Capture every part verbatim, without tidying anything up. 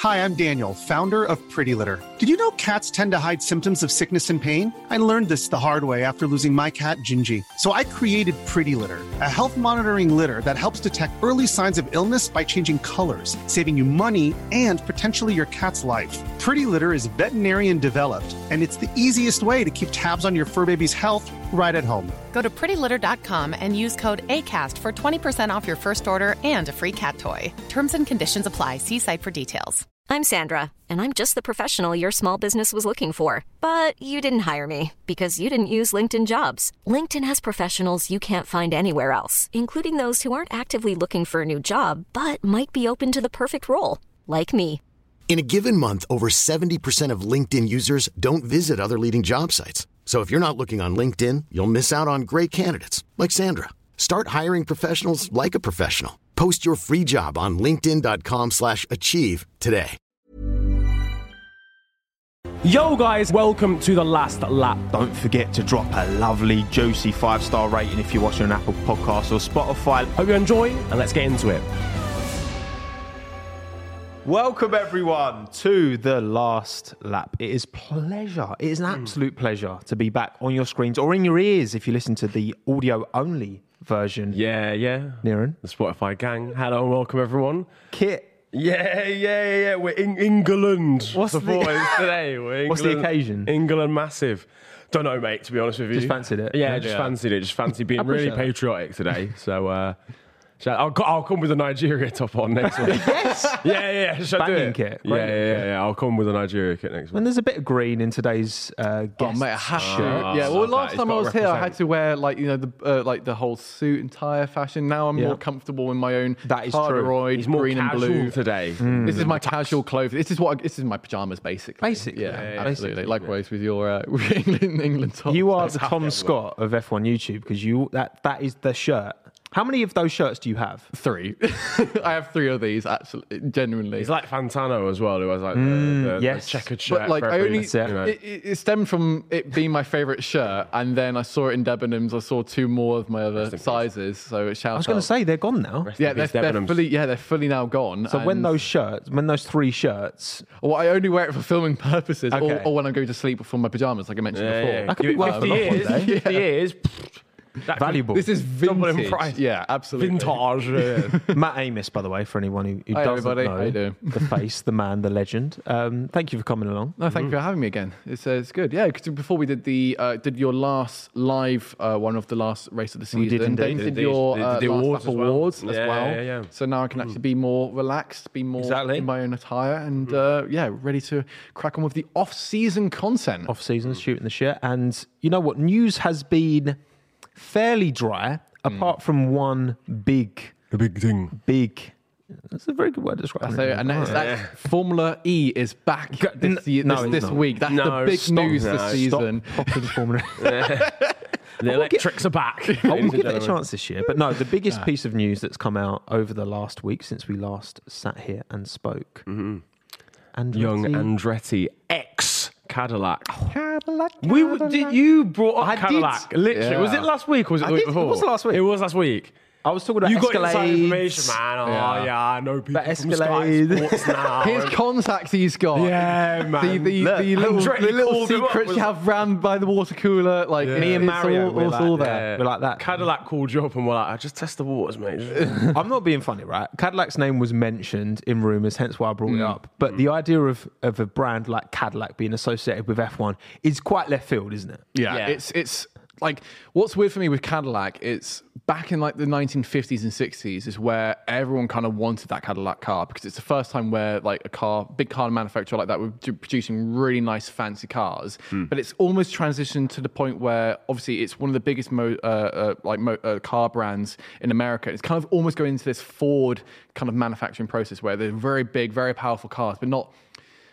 Hi, I'm Daniel, founder of Pretty Litter. Did you know cats tend to hide symptoms of sickness and pain? I learned this the hard way after losing my cat, Gingy. So I created Pretty Litter, a health monitoring litter that helps detect early signs of illness by changing colors, saving you money and potentially your cat's life. Pretty Litter is veterinarian developed, and it's the easiest way to keep tabs on your fur baby's health right at home. Go to pretty litter dot com and use code ACAST for twenty percent off your first order and a free cat toy. Terms and conditions apply. See site for details. I'm Sandra, and I'm just the professional your small business was looking for. But you didn't hire me because you didn't use LinkedIn Jobs. LinkedIn has professionals you can't find anywhere else, including those who aren't actively looking for a new job, but might be open to the perfect role, like me. In a given month, over seventy percent of LinkedIn users don't visit other leading job sites. So if you're not looking on LinkedIn, you'll miss out on great candidates like Sandra. Start hiring professionals like a professional. Post your free job on linkedin dot com slash achieve today. Yo guys, welcome to The Last Lap. Don't forget to drop a lovely, juicy five-star rating if you're watching on Apple Podcasts or Spotify. Hope you enjoy, and let's get into it. Welcome everyone to The Last Lap. It is pleasure. It is an absolute pleasure to be back on your screens or in your ears if you listen to the audio-only version. Yeah, yeah. Niran. The Spotify gang. Hello and welcome everyone. Kit. Yeah, yeah, yeah. We're in England. What's supporters the... today? We're England, What's the occasion? England massive. Don't know, mate, to be honest with you. Just fancied it? Yeah, just yeah. fancied it. Just fancied being really that. patriotic today. So, uh... I'll, I'll come with a Nigeria top on next week. Yes! Yeah, yeah, Shall I do it? Kit. Yeah, yeah, yeah, yeah. I'll come with a Nigeria kit next week. And there's a bit of green in today's uh, guest Oh, mate, a hat shirt. shirt. Yeah, well, last that. time I was here, I represent. had to wear, like, you know, the uh, like the whole suit and tie fashion. Now I'm Yeah. more comfortable in my own That is true. corduroy, He's more green and casual blue. today. Mm. This is my casual clothing. This is what I, this is my pajamas, basically. Basically, yeah, yeah, yeah, absolutely. basically, Likewise with your uh, with England England top. You are the Tom Scott of F one YouTube because you that that is the shirt. How many of those shirts do you have? Three. I have three of these, actually, genuinely. He's like Fantano as well, who has like mm, the, the, yes. the checkered shirt. But like, for I every, only, you know. it, it, it stemmed from it being my favourite shirt, and then I saw it in Debenhams. I saw two more of my other sizes, so it shouts I was going to say they're gone now. Rest Yeah, in they're, peace, they're Debenhams. fully. Yeah, they're fully now gone. So when and- those shirts, when those three shirts, well, I only wear it for filming purposes, Okay. or, or when I'm going to sleep before my pajamas, like I mentioned Yeah, before. yeah. That could Give be it worth fifty an awful years. day. fifty years. That could- valuable. This is Double in vintage. price. Yeah, absolutely. Vintage. Yeah. Matt Amos, by the way, for anyone who, who Hi, doesn't everybody. know, How you doing? the face, the man, the legend. Um, thank you for coming along. No, thank you for having me again. It's uh, it's good. Yeah, because before we did the uh, did your last live uh, one of the last race of the season, We did indeed. then Did did the- your did uh, the last awards lap as well. awards as Yeah, well. yeah, yeah. So now I can actually be more relaxed, be more Exactly. in my own attire, and uh, yeah, ready to crack on with the off-season content. Off season, shooting the shit, and you know what? News has been fairly dry, apart from one big, The big thing. big. That's a very good word to describe. So, and that's, that's Formula E is back N- this, year, no, this, it's this not. week. That's No, the big stop news now. this season. Stop popping Formula. The electrics are back. I will give it a chance this year. But no, the biggest piece of news that's come out over the last week since we last sat here and spoke. Mm-hmm. Andretti. Young Andretti, ex Cadillac. Cadillac. We were- did you brought up I Cadillac? did. Literally, Yeah. was it last week or was it I the week did. It before? was last week. It was last week. I was talking about You got Escalades. inside information, man. Oh Yeah. yeah, I know people But from Sky Escalade. Sports now. His contacts he's got. Yeah, The, man. the, Look, the little, Andretti the little called him up, secrets was- you have round by the water cooler. Like Yeah. Me and it's Mario, all, we're it's like, all yeah. there. We're like that. Cadillac called you up and were like, I just test the waters, mate. I'm not being funny, right? Cadillac's name was mentioned in rumours, hence why I brought it Mm. up. But the idea of, of a brand like Cadillac being associated with F one is quite left field, isn't it? Yeah, Yeah. it's it's like what's weird for me with Cadillac. It's back in like the nineteen fifties and sixties is where everyone kind of wanted that Cadillac car because it's the first time where like a car, big car manufacturer like that were do- producing really nice fancy cars. But it's almost transitioned to the point where obviously it's one of the biggest mo- uh, uh, like mo- uh, car brands in America. It's kind of almost going into this Ford kind of manufacturing process where they're very big, very powerful cars, but not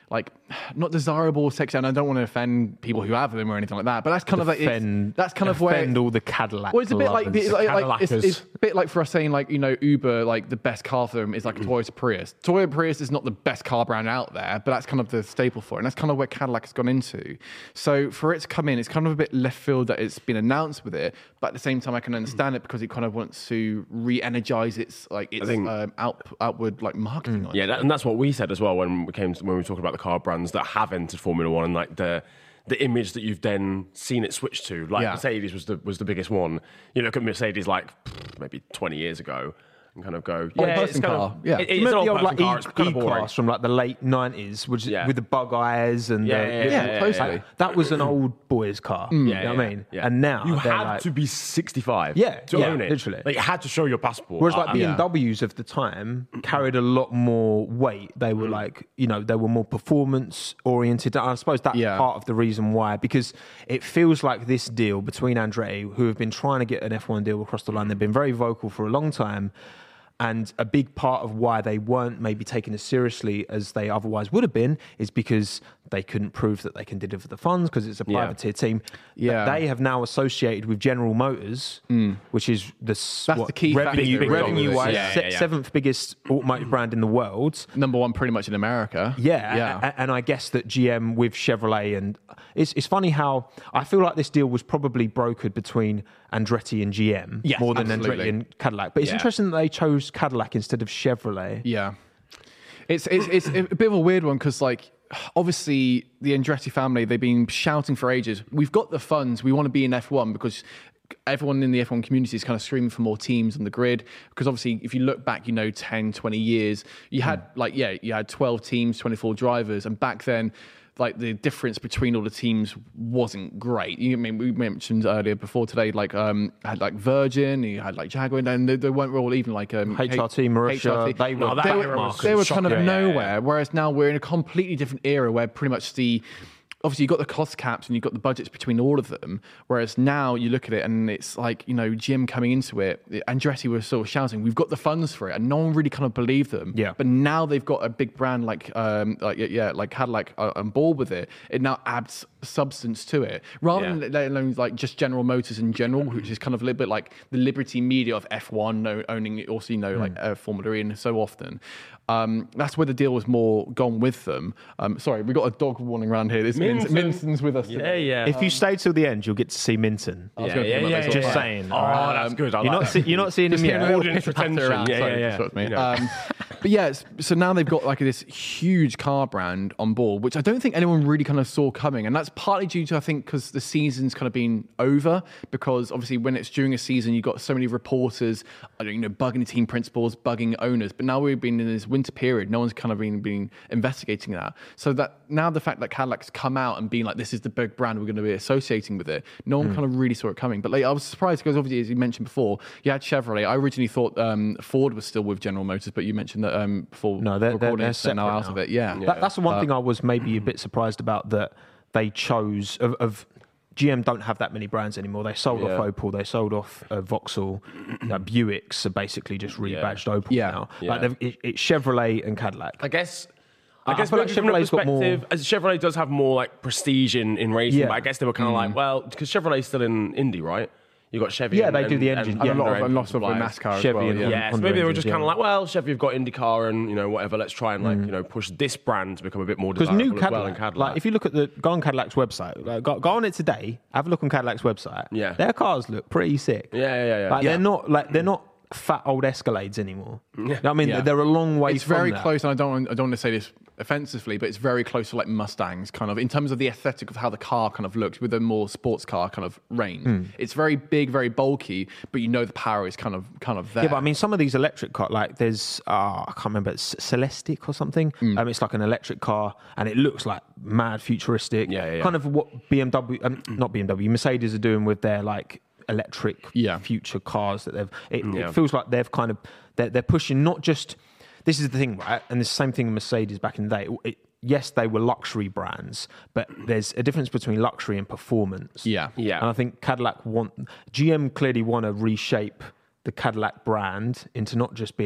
like not desirable, sexy. And I don't want to offend people who have them or anything like that. But that's kind Defend, of like it's, that's kind of where offend all the Cadillac. Well, it's a bit like, lovers. like, like it's, Cadillacers. it's a bit like for us saying like you know Uber, like the best car for them is like a Toyota Prius. Toyota Prius is not the best car brand out there, but that's kind of the staple for it, and that's kind of where Cadillac has gone into. So for it to come in, it's kind of a bit left field that it's been announced with it, but at the same time, I can understand it because it kind of wants to re-energize its like its think- um, out, outward like marketing. on it. Yeah, that, and that's what we said as well when we came to, when we were talking about the car brands that have entered Formula One and like the the image that you've then seen it switch to. Like Yeah. Mercedes was the was the biggest one. You look at Mercedes like maybe twenty years ago and kind of go, Old yeah, person it's kind car, of yeah. it- Do you it's an remember old the old person like car. It's kind of E boring. class from like the late nineties, which Yeah. with the bug eyes and Yeah, the, yeah, the- yeah, yeah, totally. like, that was an old boys car. Yeah, you know yeah, what I mean? yeah. And now you they're had like, to be sixty-five Yeah, to yeah, own it. literally. Like you had to show your passport. Whereas I- like I- B M Ws of the time carried a lot more weight. They were like, you know, they were more performance oriented. I suppose that's Yeah. part of the reason why, because it feels like this deal between Andretti, who have been trying to get an F one deal across the line, they've been very vocal for a long time. And a big part of why they weren't maybe taken as seriously as they otherwise would have been is because they couldn't prove that they can deliver the funds because it's a Yeah. privateer team. Yeah. But they have now associated with General Motors, which is the s- That's what, the key revenue, factor, really. revenue wise, Yeah, yeah, yeah. seventh biggest automotive brand in the world. Number one, pretty much in America. Yeah, yeah. a- and I guess that G M with Chevrolet, and it's it's funny how I feel like this deal was probably brokered between Andretti and G M Yes, more than absolutely. Andretti and Cadillac. But it's Yeah. interesting that they chose Cadillac instead of Chevrolet. Yeah, it's it's it's a bit of a weird one because like obviously the Andretti family, they've been shouting for ages. We've got the funds. We want to be in F one because everyone in the F one community is kind of screaming for more teams on the grid. Because obviously, if you look back, you know, ten, twenty years, you had like yeah, you had twelve teams, twenty-four drivers, and back then, like the difference between all the teams wasn't great. You I mean we mentioned earlier before today, like um had like Virgin, you had like Jaguar, and they, they weren't all even like um H R T, Marussia, they were that they era were, was they were kind of shocking. Yeah, yeah, nowhere. yeah. Whereas now we're in a completely different era where pretty much the obviously you've got the cost caps and you've got the budgets between all of them. Whereas now you look at it and it's like, you know, Jim coming into it, Andretti was sort of shouting, we've got the funds for it. And no one really kind of believed them. Yeah. But now they've got a big brand like, um, like yeah, like Cadillac uh, on board with it. It now adds substance to it. Rather Yeah. than let alone like just General Motors in general, which is kind of a little bit like the Liberty Media of F one, no, owning it also, you know, like uh, Formula E and so often. Um, that's where the deal was more gone with them. Um, sorry, we got a dog warning around here. This Minton. Minson's with us. Yeah, today. yeah. If you stay till the end, you'll get to see Minton. I was Yeah, gonna yeah, talk about yeah, this yeah. all Just the time. saying. Oh, all right? that's good. I You're like not, see, you're not seeing him Just yet. getting a little Audience pitter-patter retention. around. Yeah, Sorry, yeah, yeah. just me. You know. Um, but yeah, it's- so now they've got like this huge car brand on board, which I don't think anyone really kind of saw coming. And that's partly due to, I think, because the season's kind of been over, because obviously when it's during a season, you've got so many reporters, I don't know, bugging the team principals, bugging owners. But now we've been in this winter period, no one's kind of been, been investigating that. So that now the fact that Cadillac's come out and been like, this is the big brand we're going to be associating with it, no one kind of really saw it coming. But like, I was surprised because obviously, as you mentioned before, you had Chevrolet. I originally thought um, Ford was still with General Motors, but you mentioned that um, before No, they're, they're, recording, they're it's now separate out now. of it. Yeah. That, that's the one thing I was maybe a bit surprised about, that they chose of, of G M don't have that many brands anymore. They sold Yeah. off Opel, they sold off uh, Vauxhall, uh, Buicks are basically just rebadged Opel Yeah. now. Yeah. Like they've- it, it's Chevrolet and Cadillac. I guess. I I guess feel like maybe from that Chevrolet's got more- perspective, as Chevrolet does have more like prestige in, in racing, Yeah. but I guess they were kind of like, well, because Chevrolet's still in Indy, right? You got Chevy. Yeah, and, they do and- the and- engine. And Yeah, a lot other of, a engine lot of suppliers. NASCAR as Chevy well. and- Yeah. Yeah, so Honda maybe they were engines, just kind yeah. of like, well, Chevy, you've got IndyCar and, you know, whatever, let's try and, like, you know, push this brand to become a bit more Because desirable new as well Cadillac, in Cadillac. like if you look at the go on Cadillac's website, like, go, go on it today, have a look on Cadillac's website. Yeah. Their cars look pretty sick. Yeah, yeah, yeah, yeah. Like Yeah. they're not like they're not fat old Escalades anymore. You know what I mean, Yeah. they're a long way. It's from very that. close, and I don't want, I don't want to say this offensively, but it's very close to like Mustangs, kind of in terms of the aesthetic of how the car kind of looks with a more sports car kind of range. Hmm. It's very big, very bulky, but you know the power is kind of kind of there. Yeah, but I mean, some of these electric cars, like there's, uh, I can't remember, it's Celestic or something. Mm. Um, it's like an electric car, and it looks like mad futuristic. Yeah, yeah, yeah. Kind of what B M W, um, not B M W, Mercedes are doing with their like electric Yeah. future cars that they've. It, Yeah. it feels like they've kind of they're, they're pushing not just. This is the thing, right? And the same thing in Mercedes back in the day. It, yes, they were luxury brands, but there's a difference between luxury and performance. Yeah. Yeah. And I think Cadillac want G M clearly want to reshape the Cadillac brand into not just being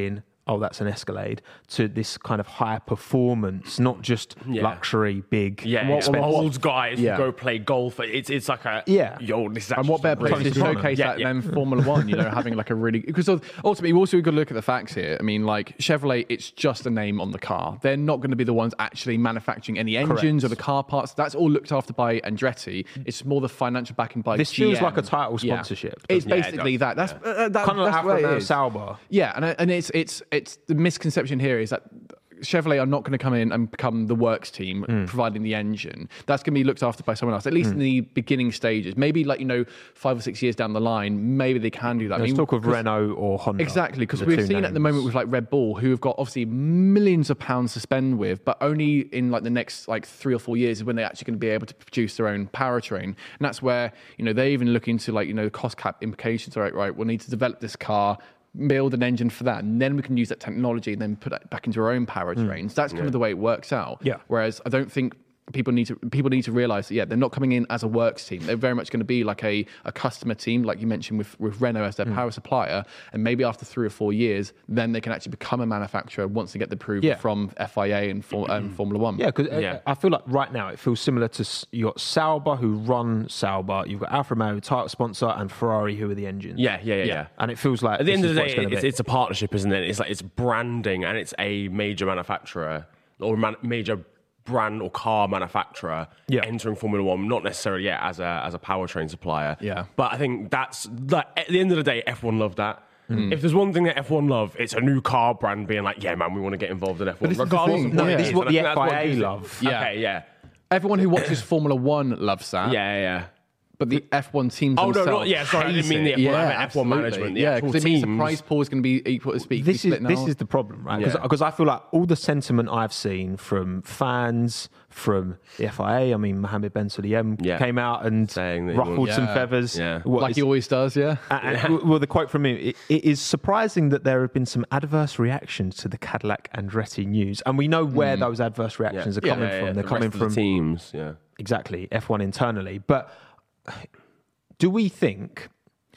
oh, that's an Escalade, to this kind of high performance, not just Yeah. luxury, big, Yeah, what- expensive. what- old guys yeah. who go play golf. It's it's like a Yeah. Yo, this is And actually what better place to Soprano. showcase Yeah, that yeah. than Formula One, you know, having like a really... Because ultimately, you've also got to look at the facts here. I mean, like, Chevrolet, it's just a name on the car. They're not going to be the ones actually manufacturing any engines Correct. or the car parts. That's all looked after by Andretti. It's more the financial backing by This G M. feels like a title Yeah. sponsorship, It's doesn't it? Yeah, it basically does. that. That's, uh, that, Kind of like that's Alfa what it Romeo is. Sauber. Yeah, and and it's it's it's the misconception here is that Chevrolet are not going to come in and become the works team Mm. providing the engine. That's going to be looked after by someone else, at least in the beginning stages. Maybe like, you know, five or six years down the line, maybe they can do that. There's I mean, talk of 'cause- Renault or Honda. Exactly, because the we've two seen at the names. moment with like Red Bull, who have got obviously millions of pounds to spend with, but only in like the next like three or four years is when they're actually going to be able to produce their own powertrain. And that's where, you know, they even look into like, you know, cost cap implications. Right, right, we'll need to develop this car, build an engine for that, and then we can use that technology and then put it back into our own powertrains. That's kind of the way it works out. Yeah. Whereas I don't think people need to people need to realize that, yeah, they're not coming in as a works team. They're very much going to be like a, a customer team, like you mentioned with, with Renault as their power supplier. And maybe after three or four years, then they can actually become a manufacturer once they get the approval Yeah. from F I A and, for, and Formula One. Yeah, because Yeah. I feel like right now it feels similar to s- you got Sauber who run Sauber, you've got Alfa Romeo title sponsor, and Ferrari who are the engines. Yeah, yeah, yeah, yeah. And it feels like At the this end of is the what day, it's gonna it's, be. it's a partnership, isn't it? It's like it's branding, and it's a major manufacturer or man, major brand or car manufacturer Yeah. entering Formula One, not necessarily yet as a as a powertrain supplier. Yeah. but I think that's like, at the end of the day, F one love that. If there's one thing that F one love, it's a new car brand being like, yeah, man, we want to get involved in F one. this is the regardless thing. of No, what it this is is. what And the I think that's F I A gives it- love. Yeah. Okay, yeah, Everyone who watches Formula One loves that. yeah, yeah. yeah. But the F one teams Oh, no, themselves not- yeah, sorry, I didn't hate mean the it. F one, I Yeah, meant F one absolutely. management, the Yeah, actual because it means the teams. prize pool is going to be equal to speak. this be is split this now. is the problem, right? Yeah. Because I feel like all the sentiment I've seen from fans, from the F I A, I mean, Mohammed Ben Sulayem Yeah. came out and Saying that he ruffled wants- some Yeah. feathers. Yeah. What like is- he always does, yeah. And, and- well, the quote from him: it, "It is surprising that there have been some adverse reactions to the Cadillac Andretti news, and we know where those adverse reactions are Yeah, coming yeah, from. yeah, They're the coming rest of the from teams. Yeah. exactly F one internally. But do we think,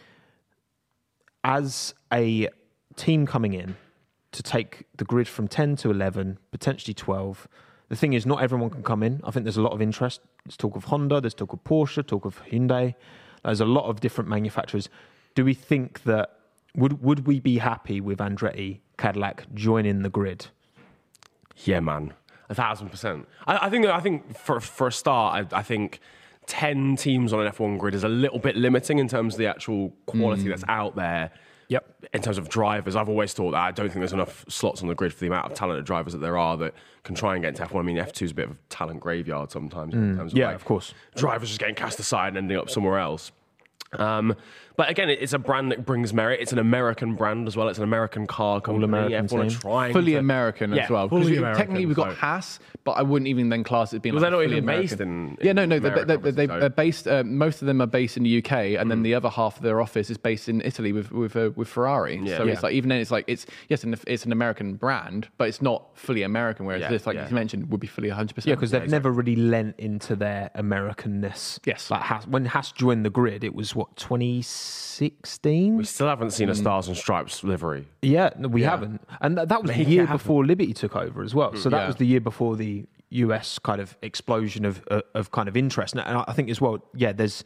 as a team coming in to take the grid from ten to eleven, potentially twelve, the thing is, not everyone can come in. I think there's a lot of interest. There's talk of Honda, there's talk of Porsche, talk of Hyundai. There's a lot of different manufacturers. Do we think that, would would we be happy with Andretti Cadillac joining the grid? Yeah, man, a thousand percent. I, I think. I think for for a start, I, I think ten teams on an F one grid is a little bit limiting in terms of the actual quality that's out there. Yep. In terms of drivers, I've always thought that I don't think there's enough slots on the grid for the amount of talented drivers that there are that can try and get into F one. I mean, F two is a bit of a talent graveyard sometimes. In terms of Yeah, like of course. drivers just getting cast aside and ending up somewhere else. Um, but again, it- it's a brand that brings merit. It's an American brand as well. It's an American car company. American F one are team. trying Fully to- American Yeah, as well. 'Cause fully we- American, technically, we've got so- Haas, but I wouldn't even then class it being. Well, like they're not fully even American. based in- Yeah, no, in no. They, America, they, they, obviously, they, so- they're based. Uh, most of them are based in the U K, and Mm. then the other half of their office is based in Italy with with uh, with Ferrari. Yeah. So Yeah. it's like even then, it's like it's yes, an, it's an American brand, but it's not fully American. Whereas Yeah, this, like yeah. you mentioned, would be fully one hundred percent. Yeah, because they've never really lent into their Americanness. Yes. Like Haas, when Haas joined the grid, it was what, twenty sixteen? We still haven't seen a Stars and Stripes livery. Yeah, no, we haven't. And that, that was Make the it year happen. before Liberty took over as well. So that Yeah. was the year before the U S kind of explosion of of, of kind of interest. And I think as well, yeah, there's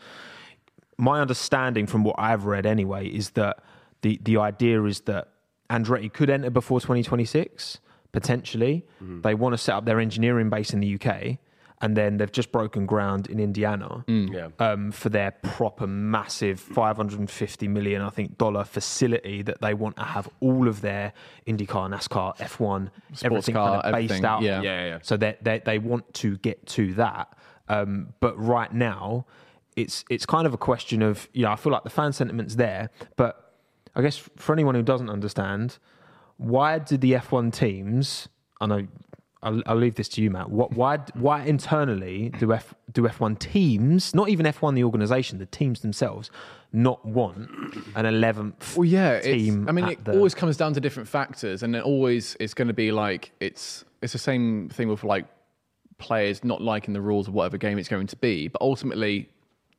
my understanding from what I've read anyway is that the the idea is that Andretti could enter before twenty twenty-six potentially. Mm-hmm. They want to set up their engineering base in the U K. And then they've just broken ground in Indiana Yeah. um, for their proper massive five hundred fifty million, I think, dollar facility that they want to have all of their IndyCar, NASCAR, F one, everything car, kind of based everything, out. yeah. Yeah, yeah, yeah. So they they they want to get to that, um, but right now, it's it's kind of a question of, you know, I feel like the fan sentiment's there, but I guess for anyone who doesn't understand, why did the F one teams? I know. I'll, I'll leave this to you, Matt. What, why, why internally do F do F one teams, not even F one the organisation, the teams themselves, not want an eleventh Well, yeah, it's, team? I mean, at it the- always comes down to different factors, and it always it's going to be like it's it's the same thing with like players not liking the rules of whatever game it's going to be. But ultimately,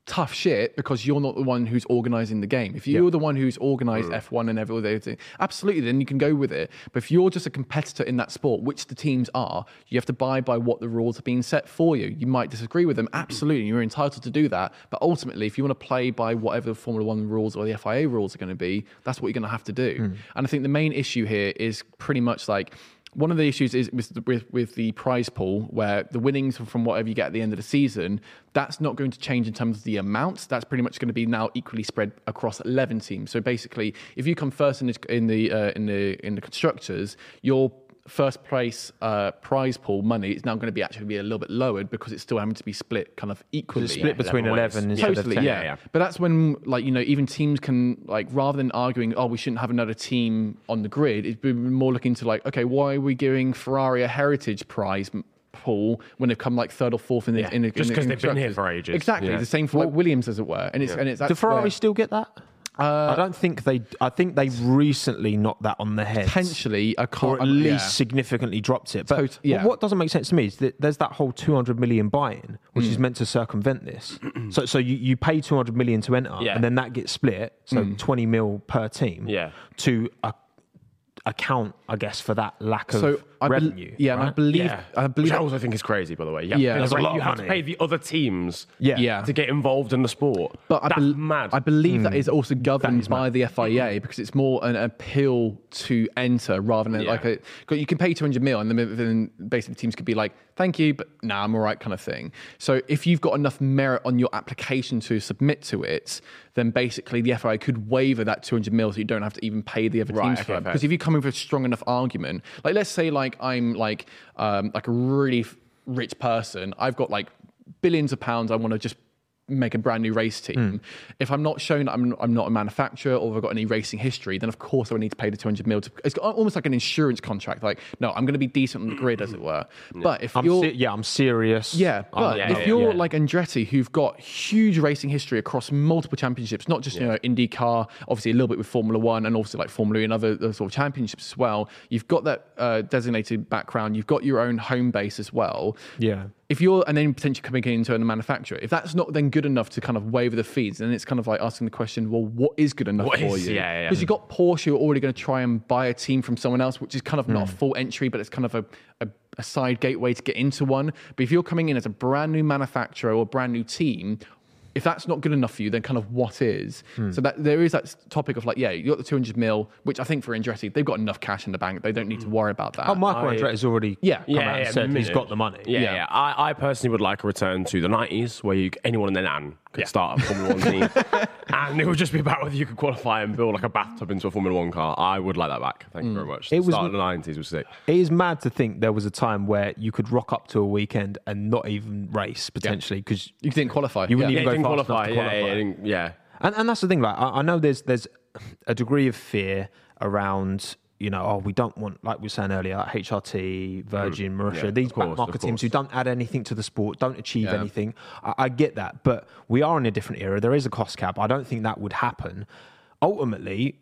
tough shit because you're not the one who's organising the game. If you're yeah. the one who's organised mm. F one and everything, absolutely, then you can go with it. But if you're just a competitor in that sport, which the teams are, you have to abide by what the rules are being set for you. You might disagree with them, absolutely, you're entitled to do that. But ultimately, if you want to play by whatever the Formula One rules or the F I A rules are going to be, that's what you're going to have to do. Mm. And I think the main issue here is pretty much like, one of the issues is with the, with, with the prize pool, where the winnings from whatever you get at the end of the season, that's not going to change in terms of the amounts. That's pretty much going to be now equally spread across eleven teams. So basically, if you come first in the in the uh, in the in the constructors, your first place uh, prize pool money is now going to be actually be a little bit lowered because it's still having to be split kind of equally. It's split between eleven instead totally, of ten. Yeah. yeah. But that's when, like, you know, even teams can, like, rather than arguing, oh, we shouldn't have another team on the grid, it's been more looking to like, okay, why are we giving Ferrari a heritage prize pool when they've come like third or fourth in the yeah. in the, just because the they've been here for ages. Exactly, yeah. the same for like Williams, as it were. And it's yeah. and it's do Ferrari where, still get that? Uh, I don't think they. I think they recently knocked that on the head. Potentially, I can't, or at least yeah. significally dropped it. But Tot- yeah. what doesn't make sense to me is that there's that whole two hundred million buy-in, which mm. is meant to circumvent this. so, so you, you pay two hundred million to enter, yeah. and then that gets split. So mm. twenty mil per team. Yeah. To a account, I guess, for that lack of so I be- revenue. Yeah, right? and I believe, yeah. I believe, which I also think is crazy, by the way. Yeah, yeah. There's a lot you of have money. to pay the other teams. Yeah. yeah. to get involved in the sport. But that's I be- mad. I believe mm. that is also governed is by mad. the F I A because it's more an appeal to enter rather than Yeah. like a. Cause you can pay two hundred mil, and then, then basically teams could be like, "Thank you, but nah, I'm all right," kind of thing. So if you've got enough merit on your application to submit to it, then basically the F I A could waiver that two hundred mil, so you don't have to even pay the other Right, teams okay, for it. fair. Because if you come in with a strong enough argument, like let's say like I'm like um, like a really f- rich person, I've got like billions of pounds, I want to just make a brand new race team. Mm. If I'm not shown that I'm, I'm not a manufacturer or I've got any racing history, then of course I would need to pay the two hundred mil. To, it's almost like an insurance contract. Like, no, I'm going to be decent on the grid, as it were. Yeah. But if I'm you're... Se- yeah, I'm serious. Yeah, but yeah, if yeah, you're yeah. like Andretti, who've got huge racing history across multiple championships, not just, yeah. you know, IndyCar, obviously a little bit with Formula One and also like Formula E and other, other sort of championships as well. You've got that uh, designated background. You've got your own home base as well. Yeah. If you're, and then potentially coming into a manufacturer, if that's not then good enough to kind of waiver the fees, then it's kind of like asking the question, well, what is good enough What for is- you? yeah, yeah. Because you've got Porsche who are already going to try and buy a team from someone else, which is kind of not a full entry, but it's kind of a, a, a side gateway to get into one. But if you're coming in as a brand new manufacturer or a brand new team, if that's not good enough for you, then kind of what is? Mm. So that there is that topic of like, yeah, you got the two hundred mil, which I think for Andretti, they've got enough cash in the bank. They don't need to worry about that. Oh, Michael I- Andretti's already Yeah. come Yeah, out yeah, and said the he's minute. got the money. Yeah, Yeah. yeah. I, I personally would like a return to the nineties where you, anyone and their nan could start a Formula One team. And it would just be about whether you could qualify and build like a bathtub into a Formula One car. I would like that back. Thank you very much. It The was- start of the nineties was sick. It is mad to think there was a time where you could rock up to a weekend and not even race potentially because You didn't qualify. You wouldn't yeah. even Yeah, go didn't fast enough qualify. to Yeah, qualify. yeah, didn't- yeah. And and that's the thing. Like I, I know there's there's a degree of fear around. You know, oh, we don't want, like we were saying earlier, like H R T, Virgin, Marussia, Yeah, these of course, back market of teams who course. don't add anything to the sport, don't achieve Yeah. anything. I, I get that, but we are in a different era. There is a cost cap. I don't think that would happen. Ultimately,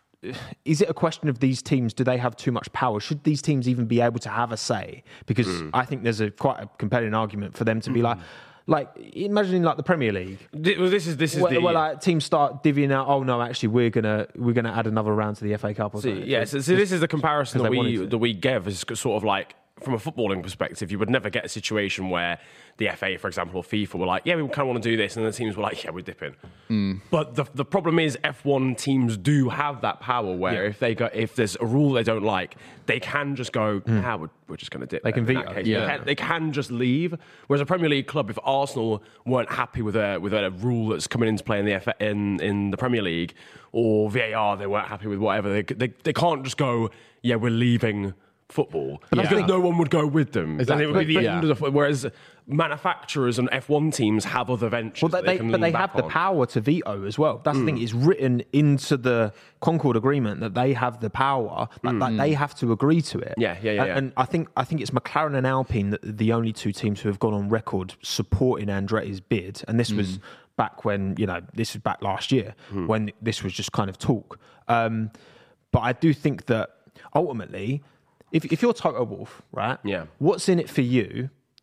is it a question of these teams, do they have too much power? Should these teams even be able to have a say? Because Mm. I think there's a quite a compelling argument for them to be like, like imagining like the Premier League. Th- Well, this is this is Where, the where like teams start divvying out. Oh no, actually we're gonna we're gonna add another round to the F A Cup or See, something. yeah, so, so this is the comparison 'cause that they we wanted to. that we give is sort of like from a footballing perspective, you would never get a situation where the F A, for example, or FIFA were like, yeah, we kind of want to do this, and the teams were like, yeah, we're dipping. Hmm. But the the problem is F one teams do have that power where Yeah. if they go if there's a rule they don't like, they can just go, nah, we're, we're just going to dip. Hmm. They can then in veto. that case. Yeah. They, can, they can just leave. Whereas a Premier League club, if Arsenal weren't happy with a with a rule that's coming into play in the F A, in in the Premier League, or V A R, they weren't happy with whatever, they they, they can't just go, yeah, we're leaving football, I because think- no one would go with them. Exactly. And it would be the But- end of the, whereas manufacturers and F one teams have other ventures. Well, that they, they can but they lean have back the on. power to veto as well. That's the thing. It's written into the Concord Agreement that they have the power, that, that they have to agree to it. Yeah, yeah, yeah, And, yeah. and I think I think it's McLaren and Alpine that are the only two teams who have gone on record supporting Andretti's bid. And this was back when, you know, this was back last year when this was just kind of talk. Um, but I do think that ultimately, if if you're Toto Wolff, right? Yeah. What's in it for you?